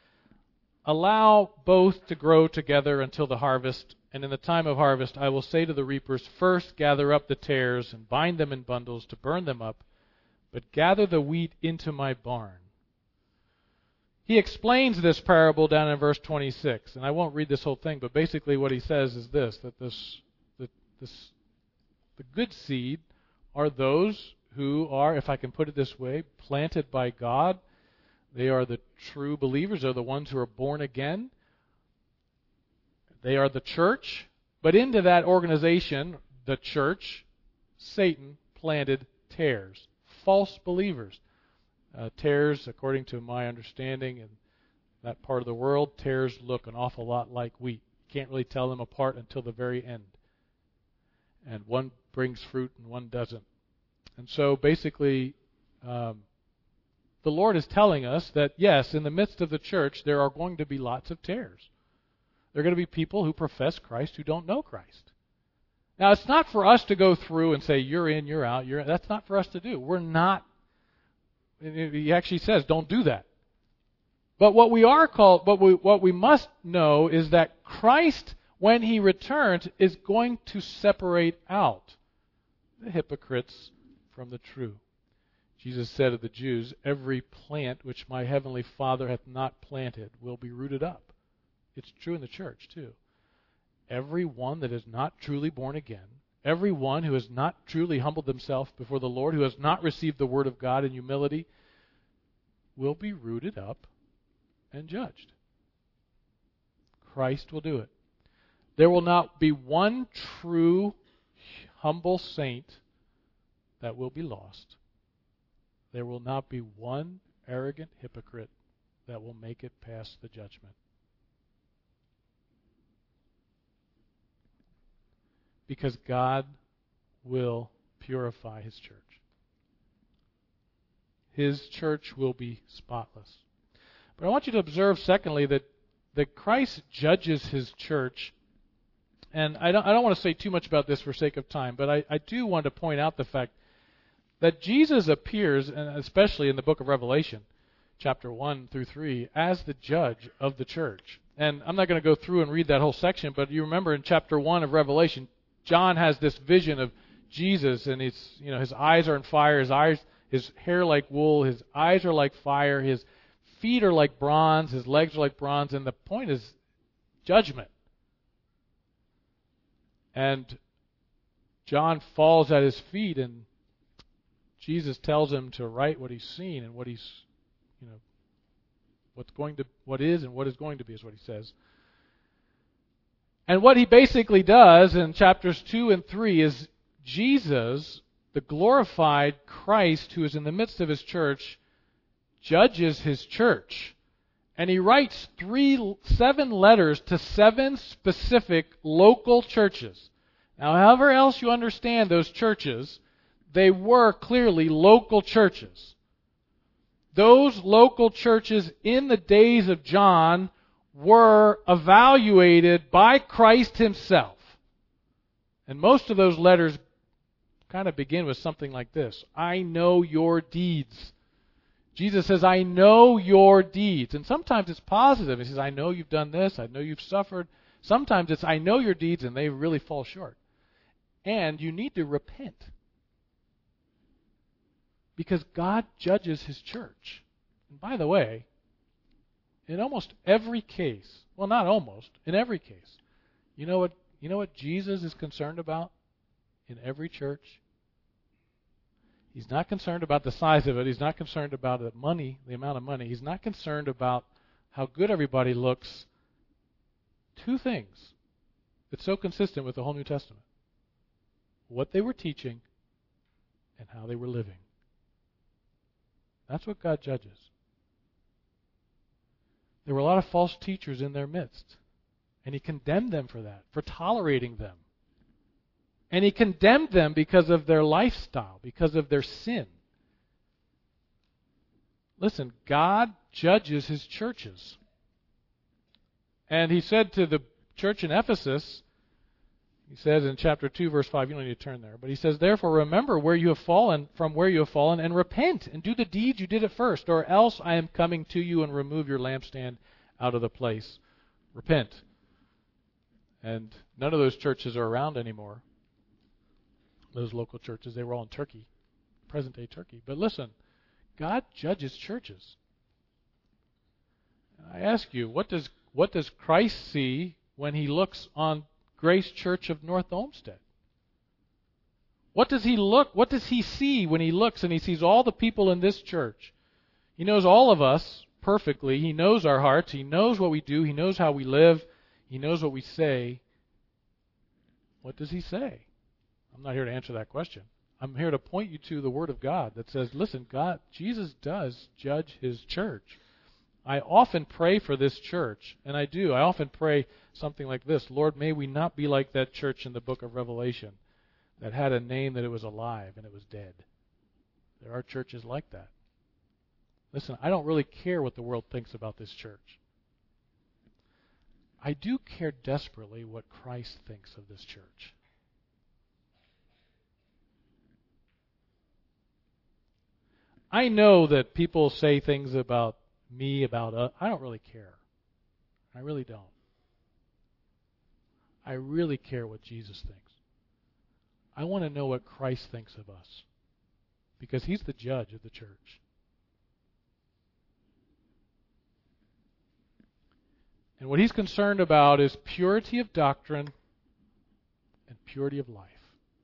Allow both to grow together until the harvest, and in the time of harvest I will say to the reapers, First gather up the tares and bind them in bundles to burn them up, but gather the wheat into my barn. He explains this parable down in verse twenty-six, and I won't read this whole thing, but basically what he says is this, that this, that this, the good seed are those who are, if I can put it this way, planted by God. They are the true believers. They're the ones who are born again. They are the church. But into that organization, the church, Satan planted tares, false believers. Uh, tares, according to my understanding in that part of the world, tares look an awful lot like wheat. You can't really tell them apart until the very end. And one brings fruit and one doesn't. And so basically, um, the Lord is telling us that, yes, in the midst of the church, there are going to be lots of tares. There are going to be people who profess Christ who don't know Christ. Now, it's not for us to go through and say, you're in, you're out. You're, that's not for us to do. We're not. He actually says, don't do that. But what we are called, what we, what we must know is that Christ, when He returns, is going to separate out the hypocrites from the true. Jesus said of the Jews, every plant which my heavenly Father hath not planted will be rooted up. It's true in the church, too. Every one that is not truly born again, every one who has not truly humbled themselves before the Lord, who has not received the Word of God in humility, will be rooted up and judged. Christ will do it. There will not be one true, humble saint that will be lost. There will not be one arrogant hypocrite that will make it past the judgment. Because God will purify His church. His church will be spotless. But I want you to observe, secondly, that, that Christ judges His church. And I don't, I don't want to say too much about this for sake of time, but I, I do want to point out the fact that Jesus appears, and especially in the book of Revelation, chapter one through three, as the judge of the church. And I'm not going to go through and read that whole section, but you remember in chapter one of Revelation, John has this vision of Jesus, and his, you know, his eyes are on fire, his eyes, his hair like wool, his eyes are like fire, his feet are like bronze, his legs are like bronze, and the point is judgment. And John falls at his feet, and Jesus tells him to write what he's seen and what he's, you know, what's going to, what is and what is going to be is what he says. And what he basically does in chapters two and three is Jesus, the glorified Christ who is in the midst of his church, judges his church. And he writes three, seven letters to seven specific local churches. Now, however else you understand those churches, they were clearly local churches. Those local churches in the days of John were evaluated by Christ himself. And most of those letters kind of begin with something like this: I know your deeds. Jesus says, I know your deeds. And sometimes it's positive. He says, I know you've done this. I know you've suffered. Sometimes it's, I know your deeds, and they really fall short. And you need to repent. Because God judges his church. And by the way, in almost every case, well, not almost, in every case, you know what, you know what Jesus is concerned about in every church? He's not concerned about the size of it. He's not concerned about the money, the amount of money. He's not concerned about how good everybody looks. Two things that's so consistent with the whole New Testament: what they were teaching and how they were living. That's what God judges. There were a lot of false teachers in their midst, and he condemned them for that, for tolerating them. And he condemned them because of their lifestyle, because of their sin. Listen, God judges his churches. And he said to the church in Ephesus, he says in chapter two, verse five, you don't need to turn there, but he says, therefore remember where you have fallen, from where you have fallen, and repent, and do the deeds you did at first, or else I am coming to you and remove your lampstand out of the place. Repent. And none of those churches are around anymore. Those local churches, they were all in Turkey, present-day Turkey. But listen, God judges churches. And I ask you, what does what does Christ see when he looks on Grace Church of North Olmsted? What does he look? What does he see when he looks and he sees all the people in this church? He knows all of us perfectly. He knows our hearts. He knows what we do. He knows how we live. He knows what we say. What does he say? I'm not here to answer that question. I'm here to point you to the Word of God that says, listen, God, Jesus does judge his church. I often pray for this church, and I do. I often pray something like this: Lord, may we not be like that church in the book of Revelation that had a name that it was alive and it was dead. There are churches like that. Listen, I don't really care what the world thinks about this church. I do care desperately what Christ thinks of this church. I know that people say things about me, about us. I don't really care. I really don't. I really care what Jesus thinks. I want to know what Christ thinks of us, because he's the judge of the church. And what he's concerned about is purity of doctrine and purity of life.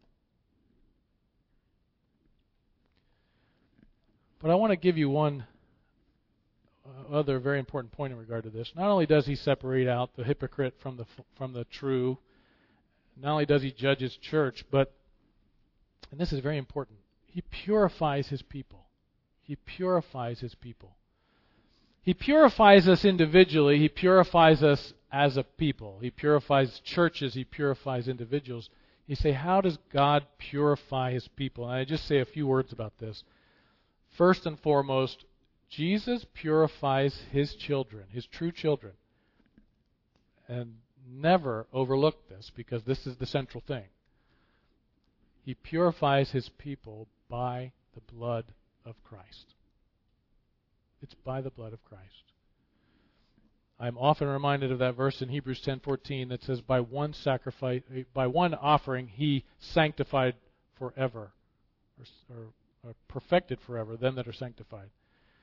But I want to give you one uh, other very important point in regard to this. Not only does he separate out the hypocrite from the from the true, not only does he judge his church, but, and this is very important, he purifies his people. He purifies his people. He purifies us individually. He purifies us as a people. He purifies churches. He purifies individuals. You say, how does God purify his people? And I just say a few words about this. First and foremost, Jesus purifies his children, his true children. And never overlook this, because this is the central thing. He purifies his people by the blood of Christ. It's by the blood of Christ. I'm often reminded of that verse in Hebrews ten fourteen that says, by one sacrifice, by one offering, he sanctified forever, or, or Are perfected forever, them that are sanctified.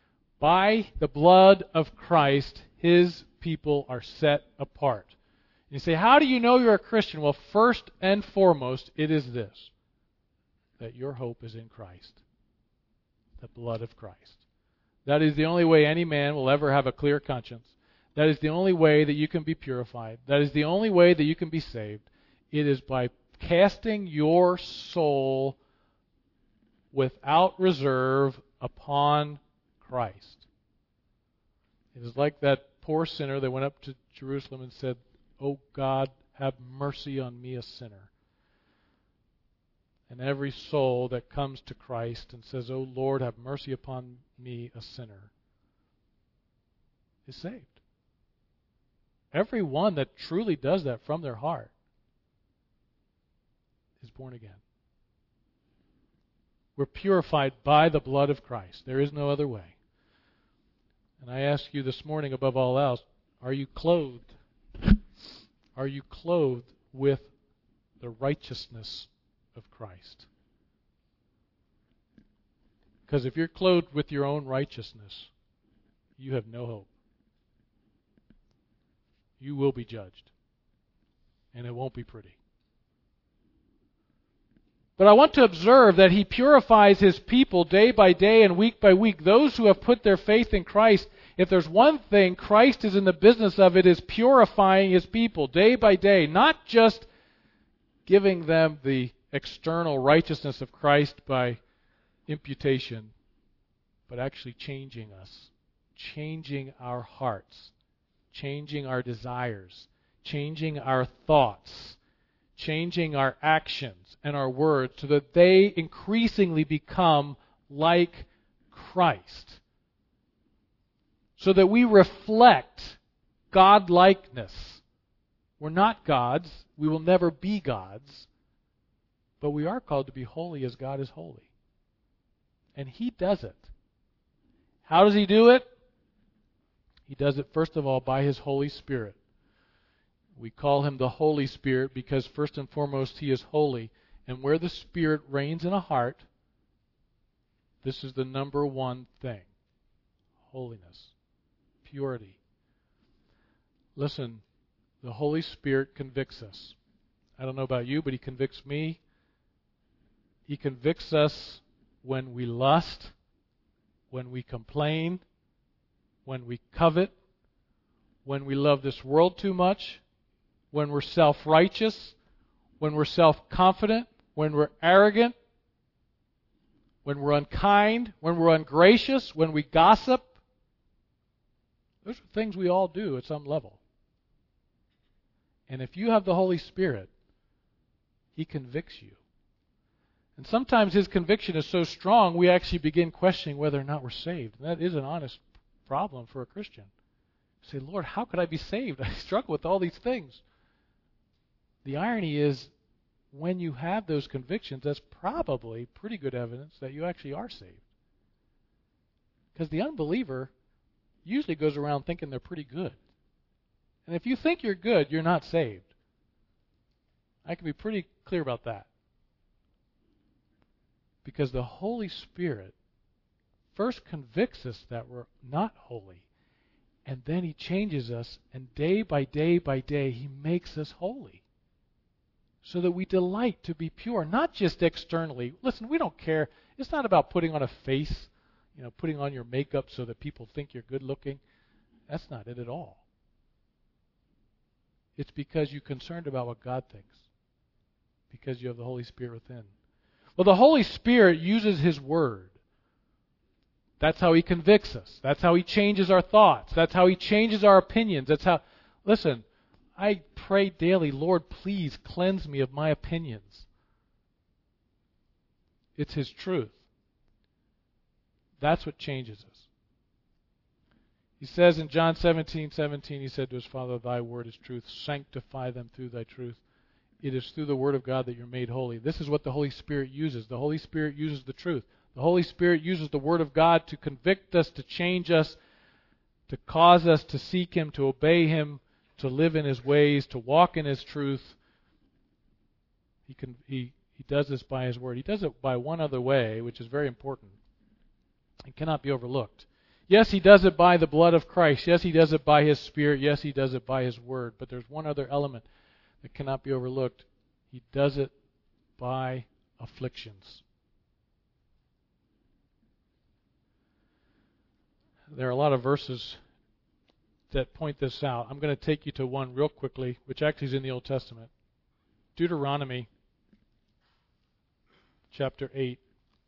By the blood of Christ, his people are set apart. You say, how do you know you're a Christian? Well, first and foremost, it is this, that your hope is in Christ, the blood of Christ. That is the only way any man will ever have a clear conscience. That is the only way that you can be purified. That is the only way that you can be saved. It is by casting your soul without reserve upon Christ. It is like that poor sinner that went up to Jerusalem and said, "Oh God, have mercy on me, a sinner." And every soul that comes to Christ and says, "Oh Lord, have mercy upon me, a sinner," is saved. Every one that truly does that from their heart is born again. We're purified by the blood of Christ. There is no other way. And I ask you this morning, above all else, are you clothed? Are you clothed with the righteousness of Christ? Because if you're clothed with your own righteousness, you have no hope. You will be judged. And it won't be pretty. But I want to observe that He purifies His people day by day and week by week. Those who have put their faith in Christ, if there's one thing Christ is in the business of, it is purifying His people day by day. Not just giving them the external righteousness of Christ by imputation, but actually changing us, changing our hearts, changing our desires, changing our thoughts, changing our actions and our words so that they increasingly become like Christ. So that we reflect God-likeness. We're not gods. We will never be gods. But we are called to be holy as God is holy. And He does it. How does He do it? He does it, first of all, by His Holy Spirit. We call Him the Holy Spirit because, first and foremost, He is holy. And where the Spirit reigns in a heart, this is the number one thing. Holiness. Purity. Listen, the Holy Spirit convicts us. I don't know about you, but He convicts me. He convicts us when we lust, when we complain, when we covet, when we love this world too much, when we're self-righteous, when we're self-confident, when we're arrogant, when we're unkind, when we're ungracious, when we gossip. Those are things we all do at some level. And if you have the Holy Spirit, He convicts you. And sometimes His conviction is so strong, we actually begin questioning whether or not we're saved. And that is an honest problem for a Christian. You say, Lord, how could I be saved? I struggle with all these things. The irony is, when you have those convictions, that's probably pretty good evidence that you actually are saved. Because the unbeliever usually goes around thinking they're pretty good. And if you think you're good, you're not saved. I can be pretty clear about that. Because the Holy Spirit first convicts us that we're not holy, and then He changes us, and day by day by day, He makes us holy. So that we delight to be pure, not just externally. Listen, we don't care. It's not about putting on a face, you know, putting on your makeup so that people think you're good looking. That's not it at all. It's because you're concerned about what God thinks. Because you have the Holy Spirit within. Well, the Holy Spirit uses His Word. That's how He convicts us. That's how He changes our thoughts. That's how He changes our opinions. That's how, listen, I pray daily, Lord, please cleanse me of my opinions. It's His truth. That's what changes us. He says in John seventeen seventeen, He said to His Father, Thy word is truth. Sanctify them through Thy truth. It is through the Word of God that you're made holy. This is what the Holy Spirit uses. The Holy Spirit uses the truth. The Holy Spirit uses the Word of God to convict us, to change us, to cause us to seek Him, to obey Him, to live in His ways, to walk in His truth. He can, he, he does this by His Word. He does it by one other way, which is very important and cannot be overlooked. Yes, He does it by the blood of Christ. Yes, He does it by His Spirit. Yes, He does it by His Word. But there's one other element that cannot be overlooked. He does it by afflictions. There are a lot of verses that point this out. I'm going to take you to one real quickly, which actually is in the Old Testament. Deuteronomy chapter eight.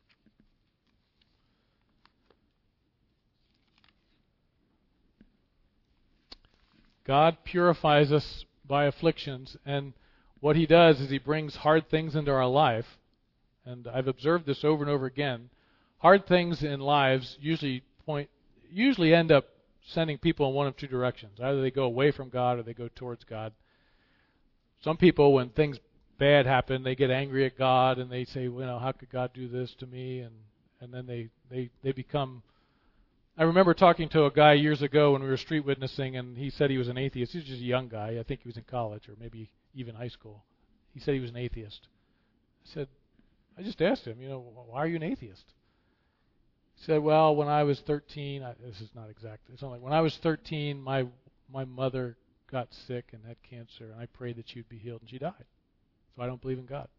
God purifies us by afflictions, and what He does is He brings hard things into our life. And I've observed this over and over again. Hard things in lives usually point, usually end up sending people in one of two directions. Either they go away from God or they go towards God. Some people, when things bad happen, they get angry at God and they say, well, you know, how could God do this to me? And and then they, they, they become... I remember talking to a guy years ago when we were street witnessing, and he said he was an atheist. He was just a young guy. I think he was in college or maybe even high school. He said he was an atheist. I said, I just asked him, you know, why are you an atheist? He said, well, when I was thirteen, I, this is not exact. It's not like when I was thirteen, my my mother got sick and had cancer, and I prayed that she would be healed, and she died. So I don't believe in God.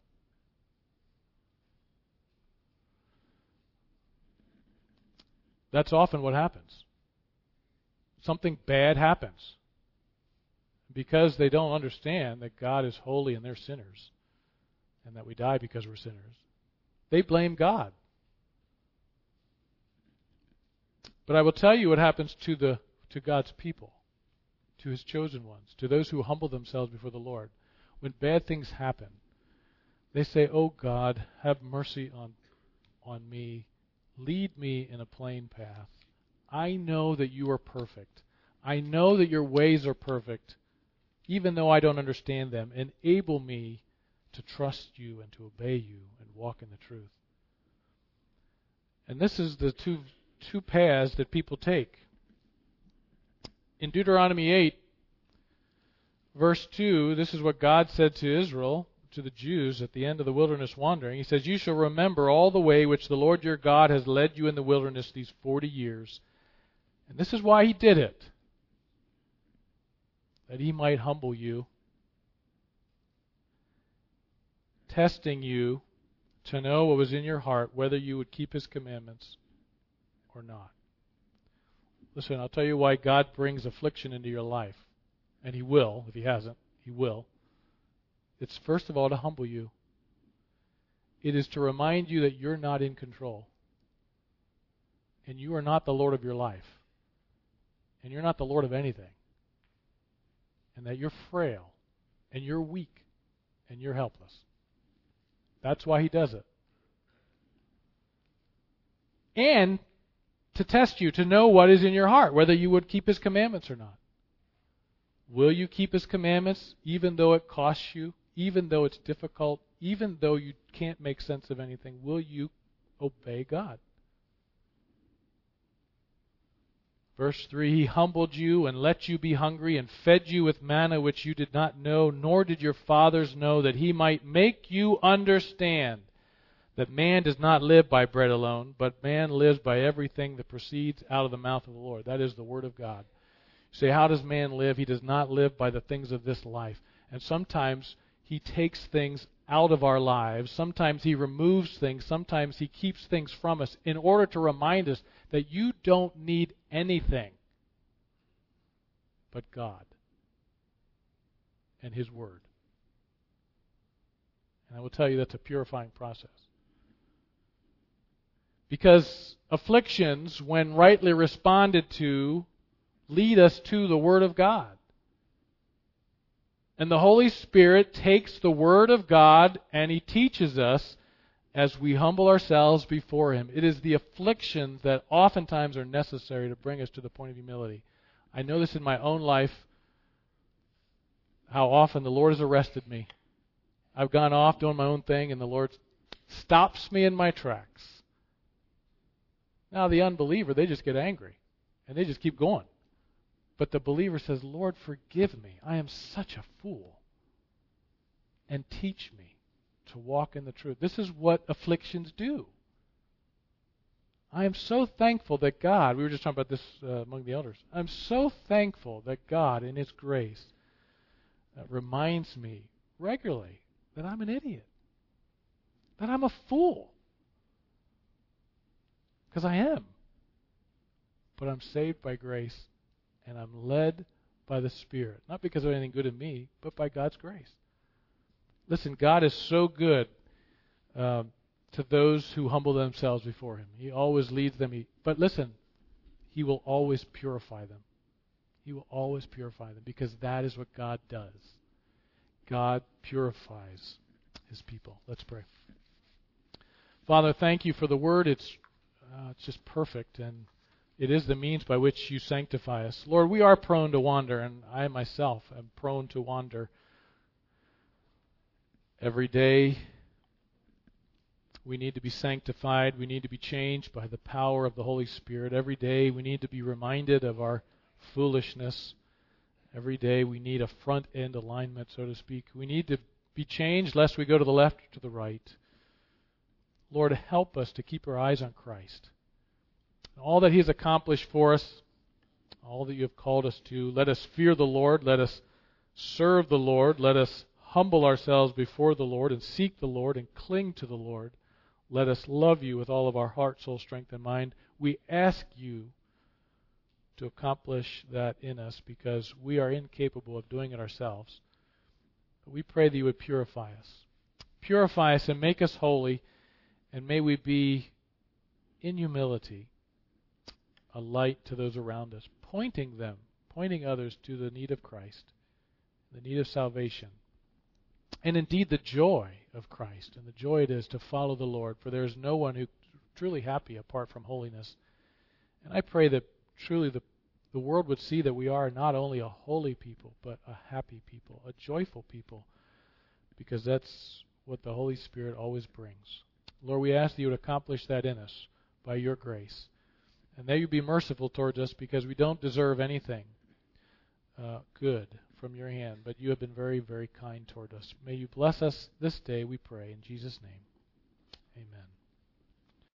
That's often what happens. Something bad happens. Because they don't understand that God is holy and they're sinners, and that we die because we're sinners, they blame God. But I will tell you what happens to the to God's people, to His chosen ones, to those who humble themselves before the Lord. When bad things happen, they say, "Oh God, have mercy on on me. Lead me in a plain path. I know that you are perfect. I know that your ways are perfect, even though I don't understand them. Enable me to trust you and to obey you and walk in the truth." And this is the two two paths that people take. In Deuteronomy eight, verse two, this is what God said to Israel, to the Jews at the end of the wilderness wandering. He says, "You shall remember all the way which the Lord your God has led you in the wilderness these forty years. And this is why He did it, that He might humble you, testing you to know what was in your heart, whether you would keep His commandments or not." Listen, I'll tell you why God brings affliction into your life. And He will, if He hasn't, He will. It's first of all to humble you. It is to remind you that you're not in control. And you are not the Lord of your life. And you're not the Lord of anything. And that you're frail. And you're weak. And you're helpless. That's why He does it. And to test you, to know what is in your heart, whether you would keep His commandments or not. Will you keep His commandments even though it costs you? Even though it's difficult, even though you can't make sense of anything, will you obey God? Verse three, "He humbled you and let you be hungry and fed you with manna which you did not know, nor did your fathers know, that He might make you understand that man does not live by bread alone, but man lives by everything that proceeds out of the mouth of the Lord." That is the Word of God. You say, how does man live? He does not live by the things of this life. And sometimes He takes things out of our lives. Sometimes He removes things. Sometimes He keeps things from us in order to remind us that you don't need anything but God and His Word. And I will tell you that's a purifying process. Because afflictions, when rightly responded to, lead us to the Word of God. And the Holy Spirit takes the Word of God and He teaches us as we humble ourselves before Him. It is the afflictions that oftentimes are necessary to bring us to the point of humility. I know this in my own life, how often the Lord has arrested me. I've gone off doing my own thing and the Lord stops me in my tracks. Now the unbeliever, they just get angry and they just keep going. But the believer says, "Lord, forgive me. I am such a fool. And teach me to walk in the truth." This is what afflictions do. I am so thankful that God, we were just talking about this uh, among the elders, I'm so thankful that God, in His grace, uh, reminds me regularly that I'm an idiot, that I'm a fool. Because I am. But I'm saved by grace, and I'm led by the Spirit. Not because of anything good in me, but by God's grace. Listen, God is so good um, to those who humble themselves before Him. He always leads them. He, but listen, He will always purify them. He will always purify them, because that is what God does. God purifies His people. Let's pray. Father, thank You for the Word. It's uh, it's just perfect, and it is the means by which You sanctify us. Lord, we are prone to wander, and I myself am prone to wander. Every day we need to be sanctified. We need to be changed by the power of the Holy Spirit. Every day we need to be reminded of our foolishness. Every day we need a front-end alignment, so to speak. We need to be changed lest we go to the left or to the right. Lord, help us to keep our eyes on Christ. All that He has accomplished for us, all that You have called us to, let us fear the Lord. Let us serve the Lord. Let us humble ourselves before the Lord and seek the Lord and cling to the Lord. Let us love You with all of our heart, soul, strength, and mind. We ask You to accomplish that in us, because we are incapable of doing it ourselves. But we pray that You would purify us. Purify us and make us holy, and may we be, in humility, a light to those around us, pointing them, pointing others to the need of Christ, the need of salvation, and indeed the joy of Christ, and the joy it is to follow the Lord, for there is no one who is truly happy apart from holiness. And I pray that truly the, the world would see that we are not only a holy people, but a happy people, a joyful people, because that's what the Holy Spirit always brings. Lord, we ask that You would accomplish that in us by Your grace. And that You be merciful towards us, because we don't deserve anything uh, good from Your hand, but You have been very, very kind toward us. May You bless us this day, we pray, in Jesus' name. Amen.